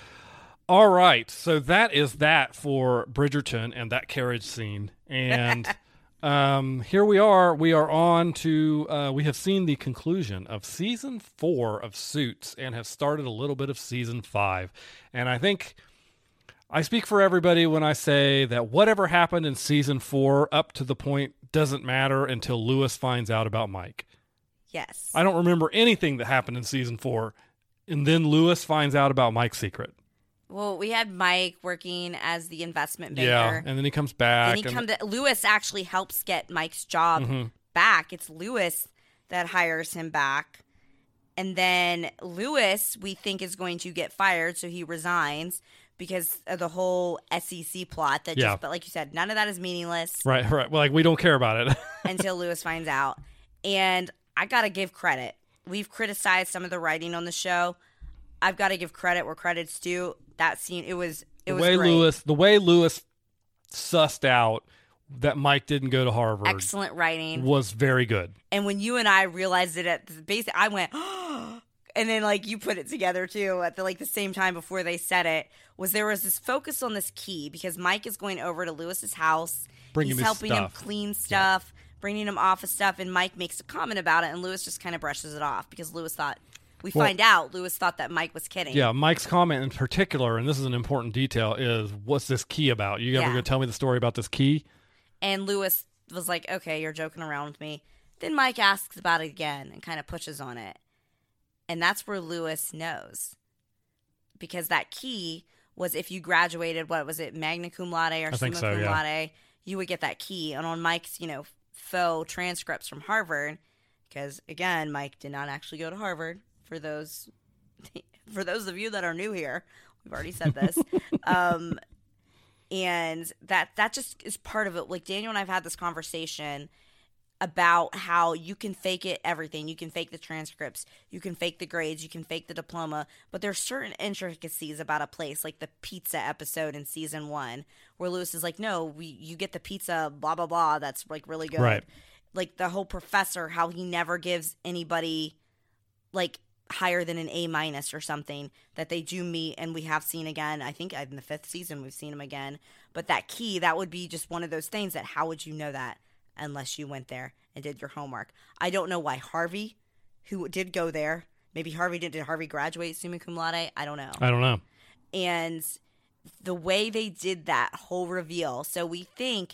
All right. So that is that for Bridgerton and that carriage scene. And here we are. We are on to, we have seen the conclusion of season 4 of Suits and have started a little bit of season 5. And I think I speak for everybody when I say that whatever happened in season 4 up to the point doesn't matter until Lewis finds out about Mike. Yes. I don't remember anything that happened in season 4. And then Lewis finds out about Mike's secret. Well, we had Mike working as the investment banker. Yeah, and then he comes back. Lewis actually helps get Mike's job back. It's Lewis that hires him back. And then Lewis, we think, is going to get fired, so he resigns because of the whole SEC plot. But like you said, none of that is meaningless. Right. Well, like, we don't care about it. until Lewis finds out. And I got to give credit. We've criticized some of the writing on the show. I've got to give credit where credit's due. That scene, it was great. The way Lewis sussed out that Mike didn't go to Harvard. Excellent writing. Was very good. And when you and I realized it at the basic, I went, oh, and then like you put it together too at the same time before they said it, there was this focus on this key because Mike is going over to Lewis's house. He's helping him clean stuff, bringing him office stuff, and Mike makes a comment about it, and Lewis just kind of brushes it off because Lewis thought, Lewis thought that Mike was kidding. Yeah, Mike's comment in particular, and this is an important detail, is what's this key about? You ever going to tell me the story about this key? And Lewis was like, okay, you're joking around with me. Then Mike asks about it again and kind of pushes on it. And that's where Lewis knows. Because that key was if you graduated, what was it, magna cum laude or summa cum laude, you would get that key. And on Mike's, faux transcripts from Harvard, because, again, Mike did not actually go to Harvard. For those of you that are new here, we've already said this. And that just is part of it. Like, Daniel and I have had this conversation about how you can fake everything. You can fake the transcripts. You can fake the grades. You can fake the diploma. But there's certain intricacies about a place, like the pizza episode in season 1, where Lewis is like, no, you get the pizza, blah, blah, blah. That's, like, really good. Right. Like, the whole professor, how he never gives anybody, like, higher than an A- or something, that they do meet, and we have seen again. I think in the 5th season we've seen him again. But that key, that would be just one of those things that how would you know that unless you went there and did your homework? I don't know why Harvey, who did go there, maybe Harvey did Harvey graduate summa cum laude? I don't know. I don't know. And the way they did that whole reveal. So we think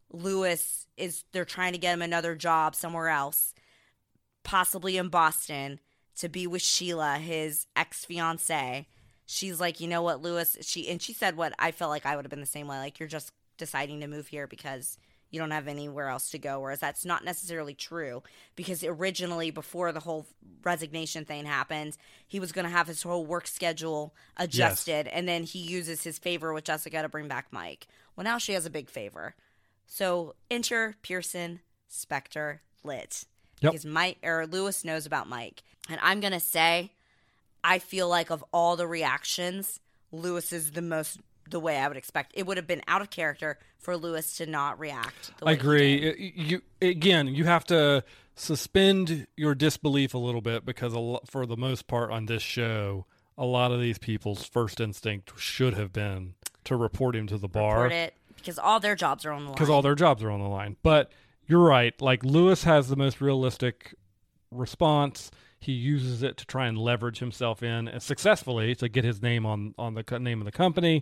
they're trying to get him another job somewhere else, possibly in Boston, to be with Sheila, his ex-fiancée. She's like, you know what, Lewis, she said what I felt like I would have been the same way. Like, you're just deciding to move here because you don't have anywhere else to go, whereas that's not necessarily true, because originally, before the whole resignation thing happened, he was going to have his whole work schedule adjusted, and then he uses his favor with Jessica to bring back Mike. Well, now she has a big favor. So enter Pearson, Spector, Lit. Yep. Because Lewis knows about Mike. And I'm going to say, I feel like of all the reactions, Lewis is the way I would expect. It would have been out of character for Lewis to not react the way I agree. he did. You have to suspend your disbelief a little bit, because for the most part on this show, a lot of these people's first instinct should have been to report him to the bar. Report it, because all their jobs are on the line. Because all their jobs are on the line. But you're right. Like, Lewis has the most realistic response. He uses it to try and leverage himself in successfully to get his name on the name of the company.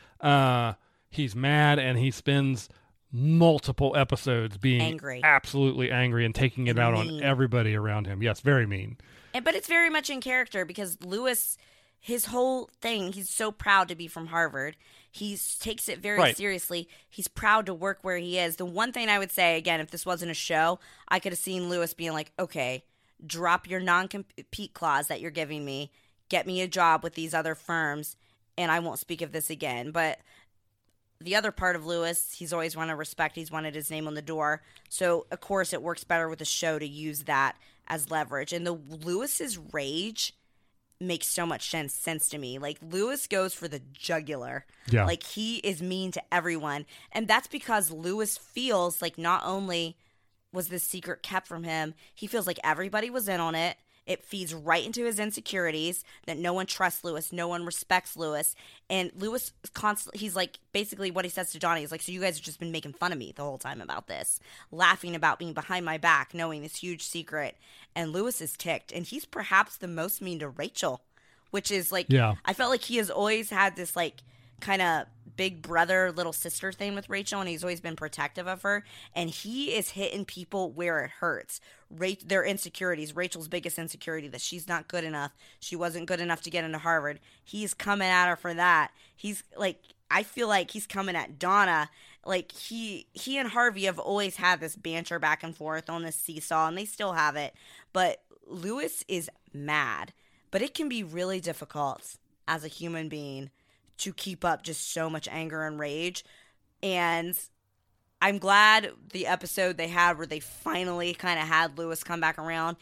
He's mad, and he spends multiple episodes being absolutely angry and taking it out on everybody around him. Yes, very mean. But it's very much in character, because Lewis, his whole thing, he's so proud to be from Harvard. He takes it very seriously. He's proud to work where he is. The one thing I would say, again, if this wasn't a show, I could have seen Lewis being like, okay, drop your non-compete clause that you're giving me, get me a job with these other firms, and I won't speak of this again. But the other part of Lewis, he's always wanted respect. He's wanted his name on the door. So, of course, it works better with the show to use that as leverage. And Lewis's rage makes so much sense to me. Like, Lewis goes for the jugular. Yeah. Like, he is mean to everyone. And that's because Lewis feels like not only was this secret kept from him, he feels like everybody was in on it. It feeds right into his insecurities that no one trusts Lewis, no one respects Lewis. And Lewis constantly, he's like, basically what he says to Donnie is like, so you guys have just been making fun of me the whole time about this, laughing about being behind my back, knowing this huge secret. And Lewis is ticked. And he's perhaps the most mean to Rachel, which is like, I felt like he has always had this like kind of big brother, little sister thing with Rachel, and he's always been protective of her. And he is hitting people where it hurts. Their insecurities, Rachel's biggest insecurity, that she's not good enough. She wasn't good enough to get into Harvard. He's coming at her for that. He's like, I feel like he's coming at Donna. Like, he and Harvey have always had this banter back and forth on this seesaw, and they still have it. But Lewis is mad. But it can be really difficult as a human being to keep up just so much anger and rage. And I'm glad the episode they had where they finally kind of had Lewis come back around.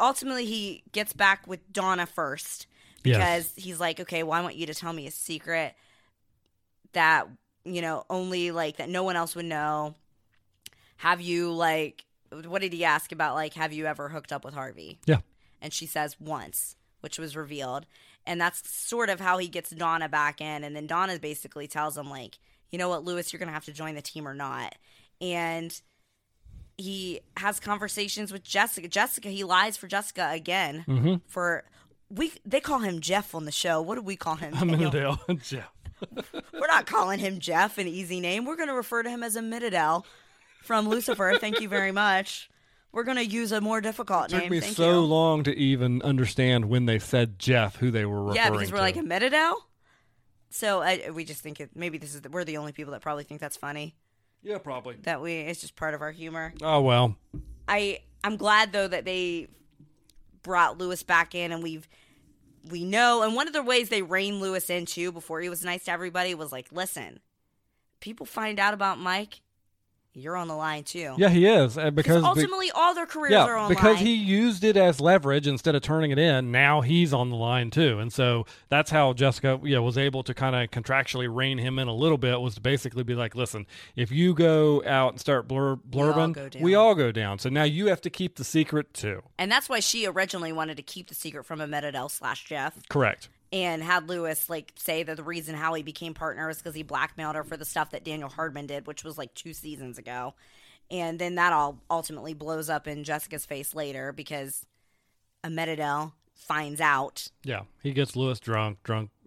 He gets back with Donna first, because he's like, okay, well, I want you to tell me a secret that, only like that no one else would know. Have you what did he ask about? Like, have you ever hooked up with Harvey? Yeah. And she says once, which was revealed. And that's sort of how he gets Donna back in. And then Donna basically tells him, like, you know what, Lewis, you're going to have to join the team or not. And he has conversations with Jessica. He lies for Jessica again. Mm-hmm. They call him Jeff on the show. What do we call him? Amenadale. Jeff. We're not calling him Jeff, an easy name. We're going to refer to him as Amenadale from Lucifer. Thank you very much. We're going to use a more difficult name. It took me so long to even understand when they said Jeff who they were referring to. Yeah, because we're like, Amenadale? So we just think maybe we're the only people that probably think that's funny. Yeah, probably. It's just part of our humor. Oh, well. I'm glad, though, that they brought Lewis back in, and we know, and one of the ways they reined Lewis in, too, before he was nice to everybody, was like, listen, people find out about Mike, you're on the line, too. Yeah, he is. Because ultimately, all their careers are on because line. he used it as leverage instead of turning it in. Now he's on the line, too. And so that's how Jessica was able to kind of contractually rein him in a little bit, was to basically be like, listen, if you go out and start blurbing, we all go down. So now you have to keep the secret, too. And that's why she originally wanted to keep the secret from Amenadale/Jeff. Correct. And had Lewis say that the reason how he became partner is because he blackmailed her for the stuff that Daniel Hardman did, which was like 2 seasons ago. And then that all ultimately blows up in Jessica's face later because Amenadale finds out. Yeah, he gets Lewis drunk,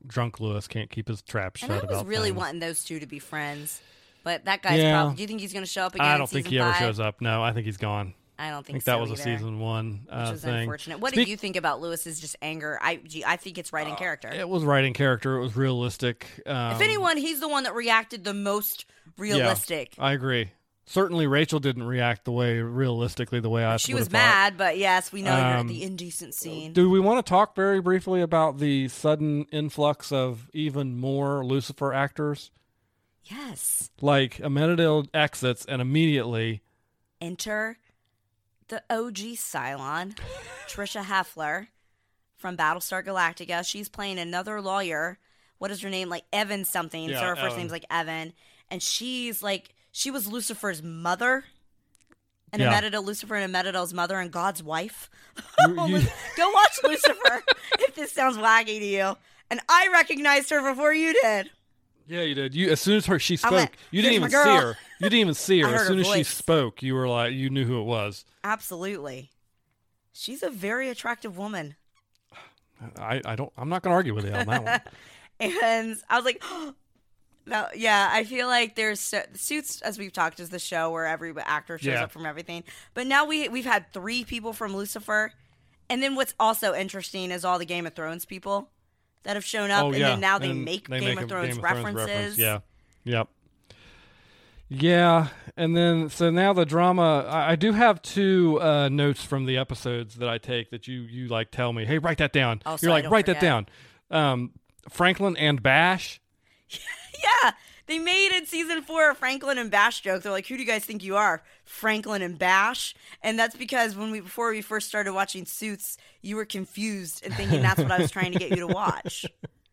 drunk Lewis can't keep his trap shut And I about was really things. wanting those two to be friends. But that guy's Yeah. probably... Do you think he's going to show up again I in don't think season he ever 5? shows up. No, I think he's gone. I don't I think think so that was a either, season 1 which is thing. unfortunate. What do you think about Lewis's just anger? I think it's right in character. It was right in character. It was realistic. If anyone, he's the one that reacted the most realistic. I agree. Certainly, Rachel didn't react realistically the way I She would was have mad, but yes, we know you're the indecent scene. Do we want to talk very briefly about the sudden influx of even more Lucifer actors? Yes. Like, Amenadiel exits and immediately... Enter the OG Cylon, Trisha Heffler from Battlestar Galactica. She's playing another lawyer. What is her name? Like Evan something. Yeah, so her first Evan. name's like Evan. And she was Lucifer's mother. And Yeah. Lucifer and Amenadiel's mother and God's wife. You- Go watch Lucifer if this sounds wacky to you. And I recognized her before you did. Yeah, you did. As soon as she spoke, went, you didn't "Here's even my see girl." her. You didn't even see her. I As heard soon her as she voice. spoke, you were like, you knew who it was. Absolutely. She's a very attractive woman. I'm not going to argue with you on that one. And I was like, no, yeah, I feel like Suits, as we've talked, is the show where every actor shows Yeah. up from everything. But now we've had 3 people from Lucifer. And then what's also interesting is all the Game of Thrones people that have shown up. Oh, and yeah. then now they And make they Game make of a Thrones reference. references. Yeah. Yep. Yeah, and then so now the drama. I do have 2 notes from the episodes that I take that you like tell me. Hey, write that down. Oh, so You're I like, don't write that forget. down. Franklin and Bash. Yeah, they made in season 4 a Franklin and Bash joke. They're like, who do you guys think you are? Franklin and Bash? And that's because before we first started watching Suits, you were confused and thinking that's what I was trying to get you to watch.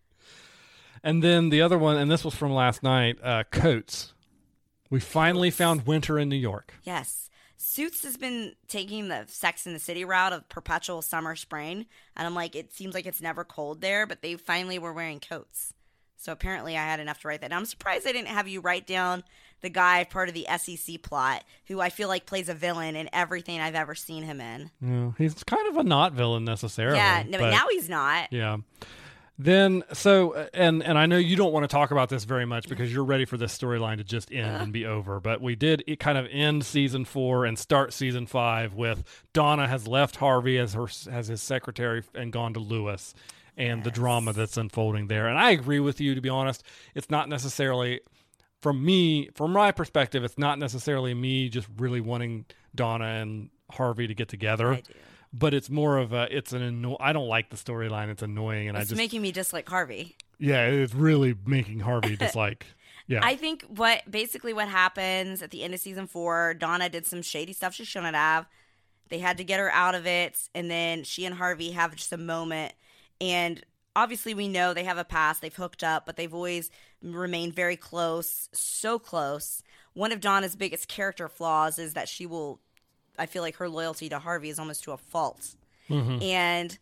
And then the other one, and this was from last night, Coates. We finally found winter in New York. Yes. Suits has been taking the Sex in the City route of perpetual summer spring. And I'm like, it seems like it's never cold there, but they finally were wearing coats. So apparently I had enough to write that down. I'm surprised I didn't have you write down the guy part of the SEC plot, who I feel like plays a villain in everything I've ever seen him in. Yeah, he's kind of a not villain necessarily. Yeah, no, but now he's not. Yeah. Then and I know you don't want to talk about this very much because you're ready for this storyline to just end and be over. But we did kind of end season 4 and start season 5 with Donna has left Harvey as his secretary and gone to Lewis, and the drama that's unfolding there. And I agree with you, to be honest. It's not necessarily from my perspective. It's not necessarily me just really wanting Donna and Harvey to get together. I do. But it's more of I don't like the storyline. It's annoying, and It's making me dislike Harvey. yeah, it's really making Harvey dislike. Yeah, I think what happens at the end of season 4, Donna did some shady stuff she shouldn't have. They had to get her out of it, and then she and Harvey have just a moment. And obviously we know they have a past, they've hooked up, but they've always remained very close, so close. One of Donna's biggest character flaws is that I feel like her loyalty to Harvey is almost to a fault. Mm-hmm. And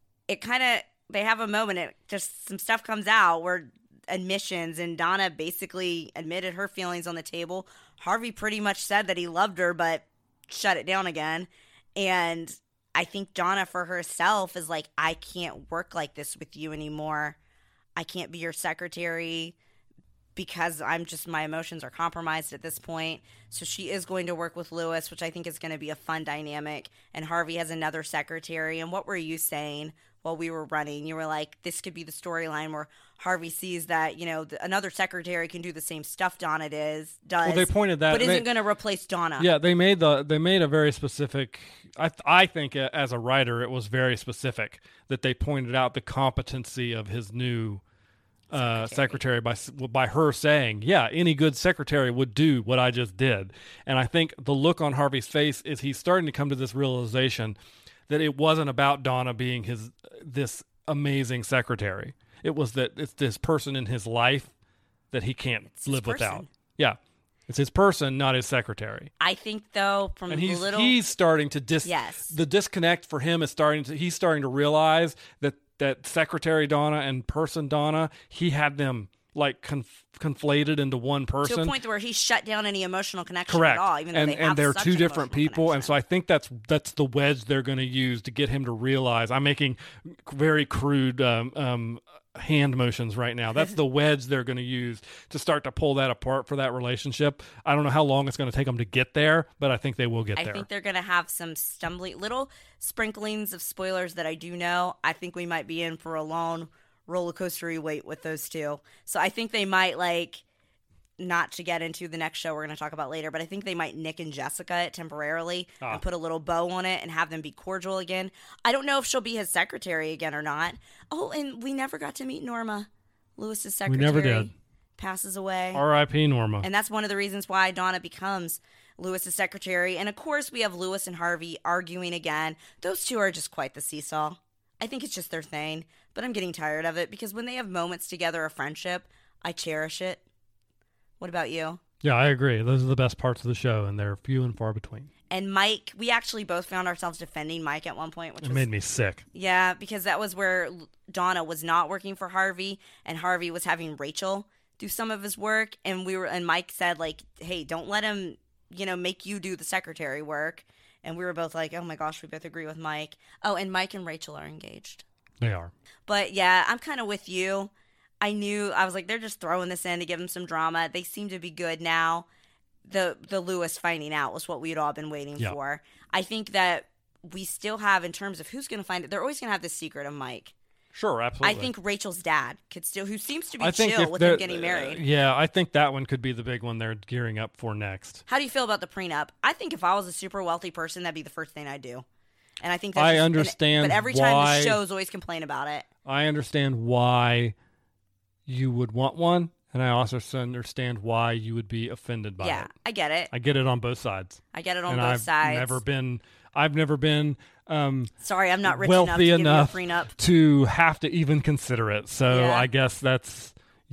they have a moment, some stuff comes out where admissions, and Donna basically admitted her feelings on the table. Harvey pretty much said that he loved her, but shut it down again. And I think Donna for herself is like, I can't work like this with you anymore. I can't be your secretary because my emotions are compromised at this point. So she is going to work with Lewis, which I think is going to be a fun dynamic. And Harvey has another secretary. And what were you saying while we were running? You were like, this could be the storyline where Harvey sees that, another secretary can do the same stuff Donna does. well, they pointed that, but isn't going to replace Donna. Yeah, they made a very specific. I think as a writer, it was very specific that they pointed out the competency of his new secretary by her saying, yeah, any good secretary would do what I just did. And I think the look on Harvey's face is he's starting to come to this realization that it wasn't about Donna being this amazing secretary. It was that it's this person in his life that he can't live without. Yeah. It's his person, not his secretary. I think, though, and he's starting to the disconnect for him is he's starting to realize that secretary Donna and person Donna, he had them like conflated into one person. To a point where he shut down any emotional connection Correct. at all, even though and they're such two an different emotional people, connection. and so I think that's the wedge they're going to use to get him to realize. I'm making very crude hand motions right now. That's the wedge they're going to use to start to pull that apart for that relationship. I don't know how long it's going to take them to get there, but I think they will get there. I think they're going to have some stumbling, little sprinklings of spoilers that I do know. I think we might be in for a long roller coastery wait with those two. So I think they might, like, not to get into the next show we're going to talk about later, but I think they might Nick and Jessica it temporarily and put a little bow on it and have them be cordial again. I don't know if she'll be his secretary again or not. Oh, and we never got to meet Norma, Lewis's secretary. We never did. Passes away. R.I.P. Norma. And that's one of the reasons why Donna becomes Lewis's secretary. And of course, we have Lewis and Harvey arguing again. Those two are just quite the seesaw. I think it's just their thing, but I'm getting tired of it because when they have moments together of friendship, I cherish it. What about you? Yeah, I agree. Those are the best parts of the show, and they're few and far between. And Mike, we actually both found ourselves defending Mike at one point, which made me sick. Yeah, because that was where Donna was not working for Harvey, and Harvey was having Rachel do some of his work, and Mike said, like, hey, don't let him, make you do the secretary work. And we were both like, oh my gosh, we both agree with Mike. Oh, and Mike and Rachel are engaged. They are. But yeah, I'm kind of with you. I was like, they're just throwing this in to give them some drama. They seem to be good now. The Lewis finding out was what we'd all been waiting for. I think that we still have, in terms of who's going to find it, they're always going to have the secret of Mike. Sure, absolutely. I think Rachel's dad could still, who seems to be chill with him getting married. Yeah, I think that one could be the big one they're gearing up for next. How do you feel about the prenup? I think if I was a super wealthy person, that'd be the first thing I'd do. And I think that's I understand but every time the shows always complain about it. I understand why you would want one, and I also understand why you would be offended by it. Yeah, I get it. I get it on both sides. I get it on both sides. I've never been sorry, I'm not rich wealthy enough to give you a prenup to have to even consider it. So yeah. I guess that's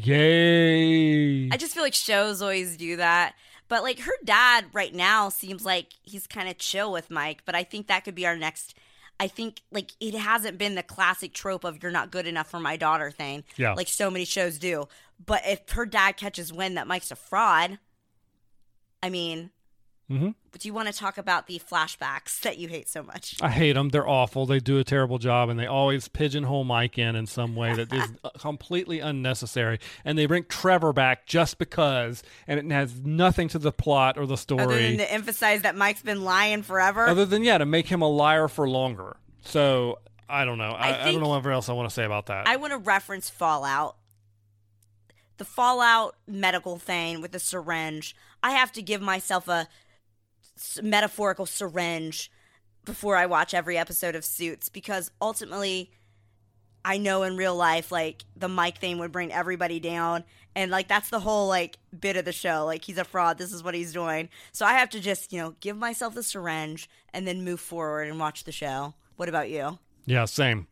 yay. I just feel like shows always do that. But like her dad right now seems like he's kind of chill with Mike, but I think that could be our next. I think, like, it hasn't been the classic trope of you're not good enough for my daughter thing, like so many shows do. But if her dad catches wind that Mike's a fraud, I mean, do you want to talk about the flashbacks that you hate so much? I hate them. They're awful. They do a terrible job, and they always pigeonhole Mike in some way that is completely unnecessary. And they bring Trevor back just because, and it has nothing to the plot or the story. Other than to emphasize that Mike's been lying forever? Other than, to make him a liar for longer. So, I don't know. I don't know what else I want to say about that. I want to reference Fallout. The Fallout medical thing with the syringe. I have to give myself a metaphorical syringe before I watch every episode of Suits, because ultimately I know in real life, like, the Mike thing would bring everybody down, and like that's the whole like bit of the show, like he's a fraud, this is what he's doing. So I have to just give myself the syringe and then move forward and watch the show. What about you? Yeah, same.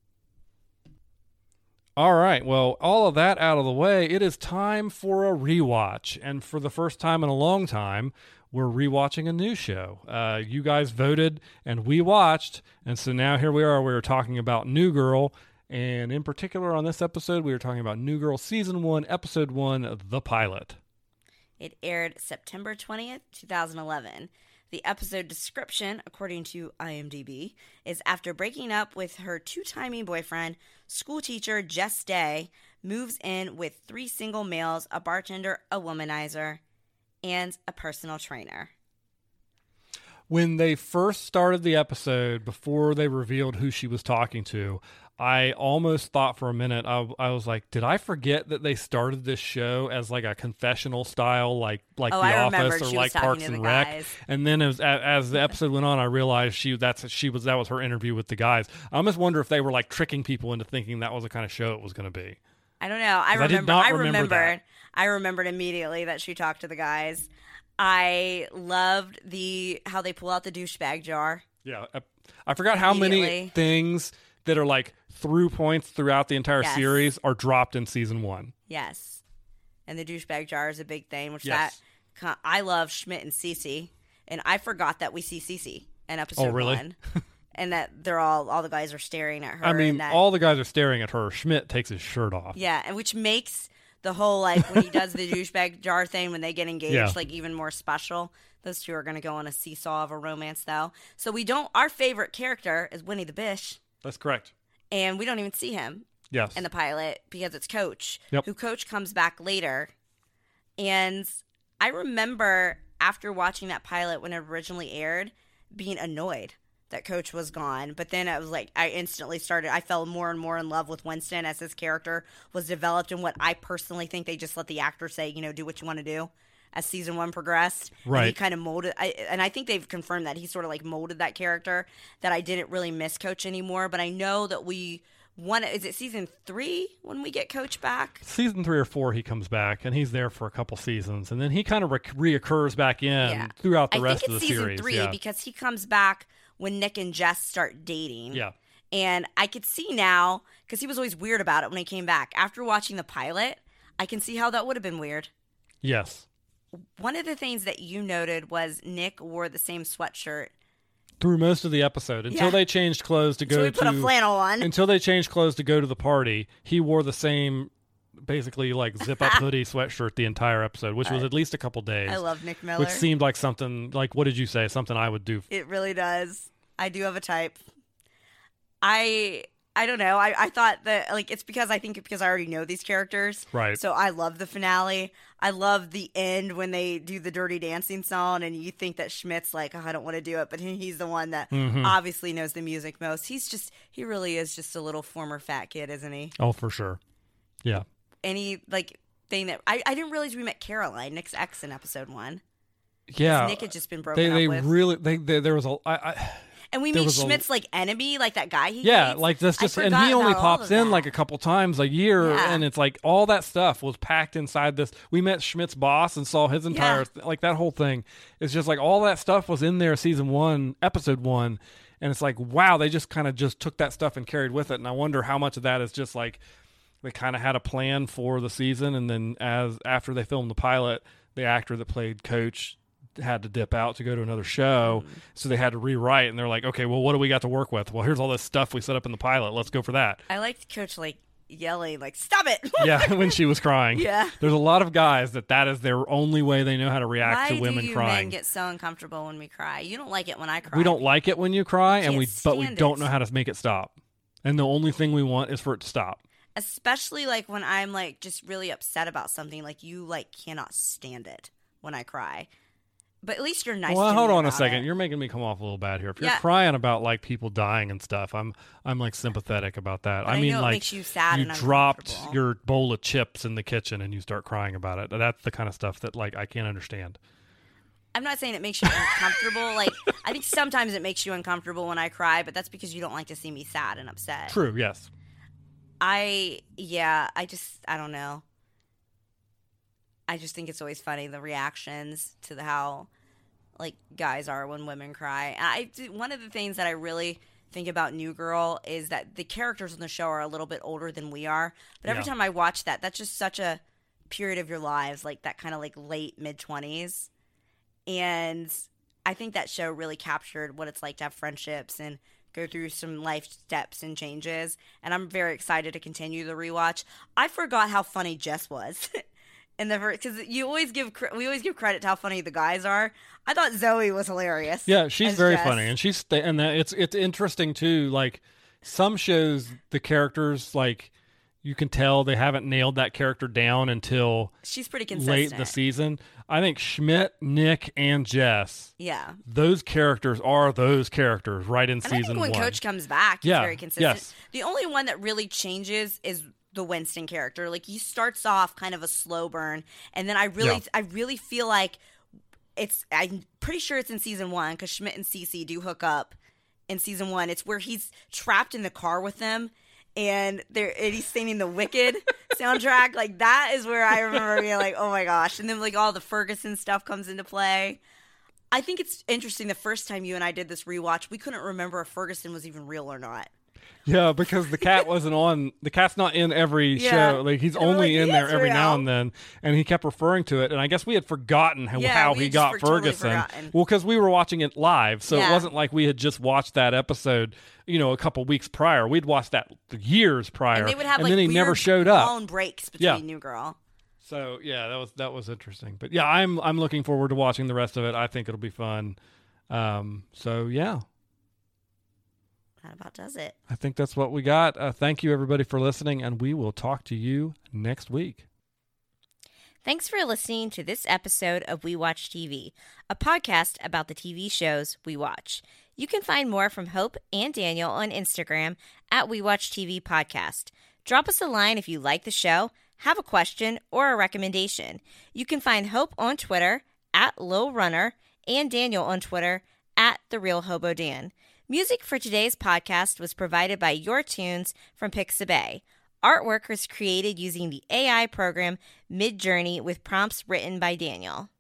All right, well, all of that out of the way, it is time for a rewatch, and for the first time in a long time, we're rewatching a new show. You guys voted, and we watched, and so now here we are. We're talking about New Girl, and in particular on this episode, we were talking about New Girl Season 1, Episode 1, The Pilot. It aired September 20th, 2011. The episode description, according to IMDb, is after breaking up with her two-timing boyfriend, school teacher Jess Day moves in with 3 single males, a bartender, a womanizer, and a personal trainer. When they first started the episode, before they revealed who she was talking to, I almost thought for a minute, I was like, did I forget that they started this show as like a confessional style, like The Office or like Parks and Rec? And then as the episode went on, I realized that was her interview with the guys. I almost wonder if they were like tricking people into thinking that was the kind of show it was going to be. I don't know. I remembered immediately that she talked to the guys. I loved how they pull out the douchebag jar. Yeah, I forgot how many things that are like through points throughout the entire series are dropped in season 1. Yes, and the douchebag jar is a big thing. Which I love Schmidt and Cece, and I forgot that we see Cece in episode 1. And that they're all the guys are staring at her. I mean, all the guys are staring at her. Schmidt takes his shirt off. Yeah, and which makes the whole, like, when he does the douchebag jar thing, when they get engaged, like, even more special. Those two are going to go on a seesaw of a romance, though. So our favorite character is Winnie the Bish. That's correct. And we don't even see him. Yes. in the pilot because it's Coach. Yep. Who Coach comes back later. And I remember after watching that pilot when it originally aired, being annoyed that Coach was gone. But then I was like, I fell more and more in love with Winston as his character was developed, and what I personally think they just let the actor say, do what you want to do as season 1 progressed. Right. And he kind of molded, and I think they've confirmed that he sort of like molded that character, that I didn't really miss Coach anymore. But I know that is it season 3 when we get Coach back? Season 3 or 4, he comes back, and he's there for a couple seasons, and then he kind of reoccurs back in throughout the rest of the series. I think it's season 3 because he comes back when Nick and Jess start dating. Yeah. And I could see now, because he was always weird about it when he came back. After watching the pilot, I can see how that would have been weird. Yes. One of the things that you noted was Nick wore the same sweatshirt through most of the episode until they changed clothes to go so he put a flannel on. Until they changed clothes to go to the party, he wore the same basically like zip up hoodie sweatshirt the entire episode, which was at least a couple days. I love Nick Miller. Which seemed like something like, what did you say? Something I would do. It really does. I do have a type. I don't know. I thought that it's because I already know these characters. Right. So I love the finale. I love the end when they do the Dirty Dancing song, and you think that Schmidt's like, I don't want to do it, but he's the one that obviously knows the music most. He really is just a little former fat kid, isn't he? Oh, for sure. Yeah. Any thing that I didn't realize we met Caroline, Nick's ex, in episode 1. Yeah. Nick had just been broken up with. There was and we meet Schmidt's enemy, that guy he hates. Like that's just, and he only pops in a couple times a year, and it's like all that stuff was packed inside this. We met Schmidt's boss and saw his entire that whole thing. It's just all that stuff was in there, season 1, episode 1, and it's like, wow, they just kind of just took that stuff and carried with it. And I wonder how much of that is just they kind of had a plan for the season, and then after they filmed the pilot, the actor that played Coach had to dip out to go to another show, so they had to rewrite, and they're like, okay, well, what do we got to work with? Well, here's all this stuff we set up in the pilot. Let's go for that. I liked Coach yelling stop it. Yeah, when she was crying. Yeah. There's a lot of guys that is their only way they know how to react to women crying. Why do you men get so uncomfortable when we cry? You don't like it when I cry. We don't like it when you cry, but we don't know how to make it stop. And the only thing we want is for it to stop. Especially when I'm just really upset about something, you cannot stand it when I cry. But at least you're nice. Well, hold on a second. It. You're making me come off a little bad here. If you're crying about people dying and stuff, I'm sympathetic about that. But I mean, it makes you sad. You dropped your bowl of chips in the kitchen and you start crying about it. That's the kind of stuff that I can't understand. I'm not saying it makes you uncomfortable. I think sometimes it makes you uncomfortable when I cry, but that's because you don't like to see me sad and upset. True. Yes. I don't know. I just think it's always funny, the reactions to how guys are when women cry. And one of the things that I really think about New Girl is that the characters on the show are a little bit older than we are. But every time I watch that's just such a period of your lives, that kind of late mid-20s. And I think that show really captured what it's like to have friendships and go through some life steps and changes. And I'm very excited to continue the rewatch. I forgot how funny Jess was. Because we always give credit to how funny the guys are. I thought Zoe was hilarious. Yeah, she's very funny, and it's interesting too. Some shows, the characters you can tell they haven't nailed that character down until she's pretty consistent late in the season. I think Schmidt, Nick, and Jess. Yeah, those characters are those characters right in season 1. When Coach comes back, he's very consistent. Yes. The only one that really changes is the Winston character. He starts off kind of a slow burn, and then I really feel like I'm pretty sure it's in season 1 because Schmidt and Cece do hook up in season 1. It's where he's trapped in the car with them, and he's singing the Wicked soundtrack. That is where I remember being oh my gosh. And then all the Ferguson stuff comes into play. I think it's interesting. The first time you and I did this rewatch, we couldn't remember if Ferguson was even real or not. Yeah, because the cat wasn't on. The cat's not in every show. He's only in there every now and then, and he kept referring to it. And I guess we had forgotten how he got Ferguson. Totally well, because we were watching it live, so it wasn't like we had just watched that episode, a couple weeks prior. We'd watched that years prior, and they would have and then he never showed up. Long breaks between New Girl. So that was interesting. But yeah, I'm looking forward to watching the rest of it. I think it'll be fun. So yeah. That about does it. I think that's what we got. Thank you, everybody, for listening, and we will talk to you next week. Thanks for listening to this episode of We Watch TV, a podcast about the TV shows we watch. You can find more from Hope and Daniel on Instagram at We Watch TV Podcast. Drop us a line if you like the show, have a question, or a recommendation. You can find Hope on Twitter at Lil Runner and Daniel on Twitter at The Real Hobo Dan. Music for today's podcast was provided by Your Tunes from Pixabay. Artwork was created using the AI program Midjourney with prompts written by Daniel.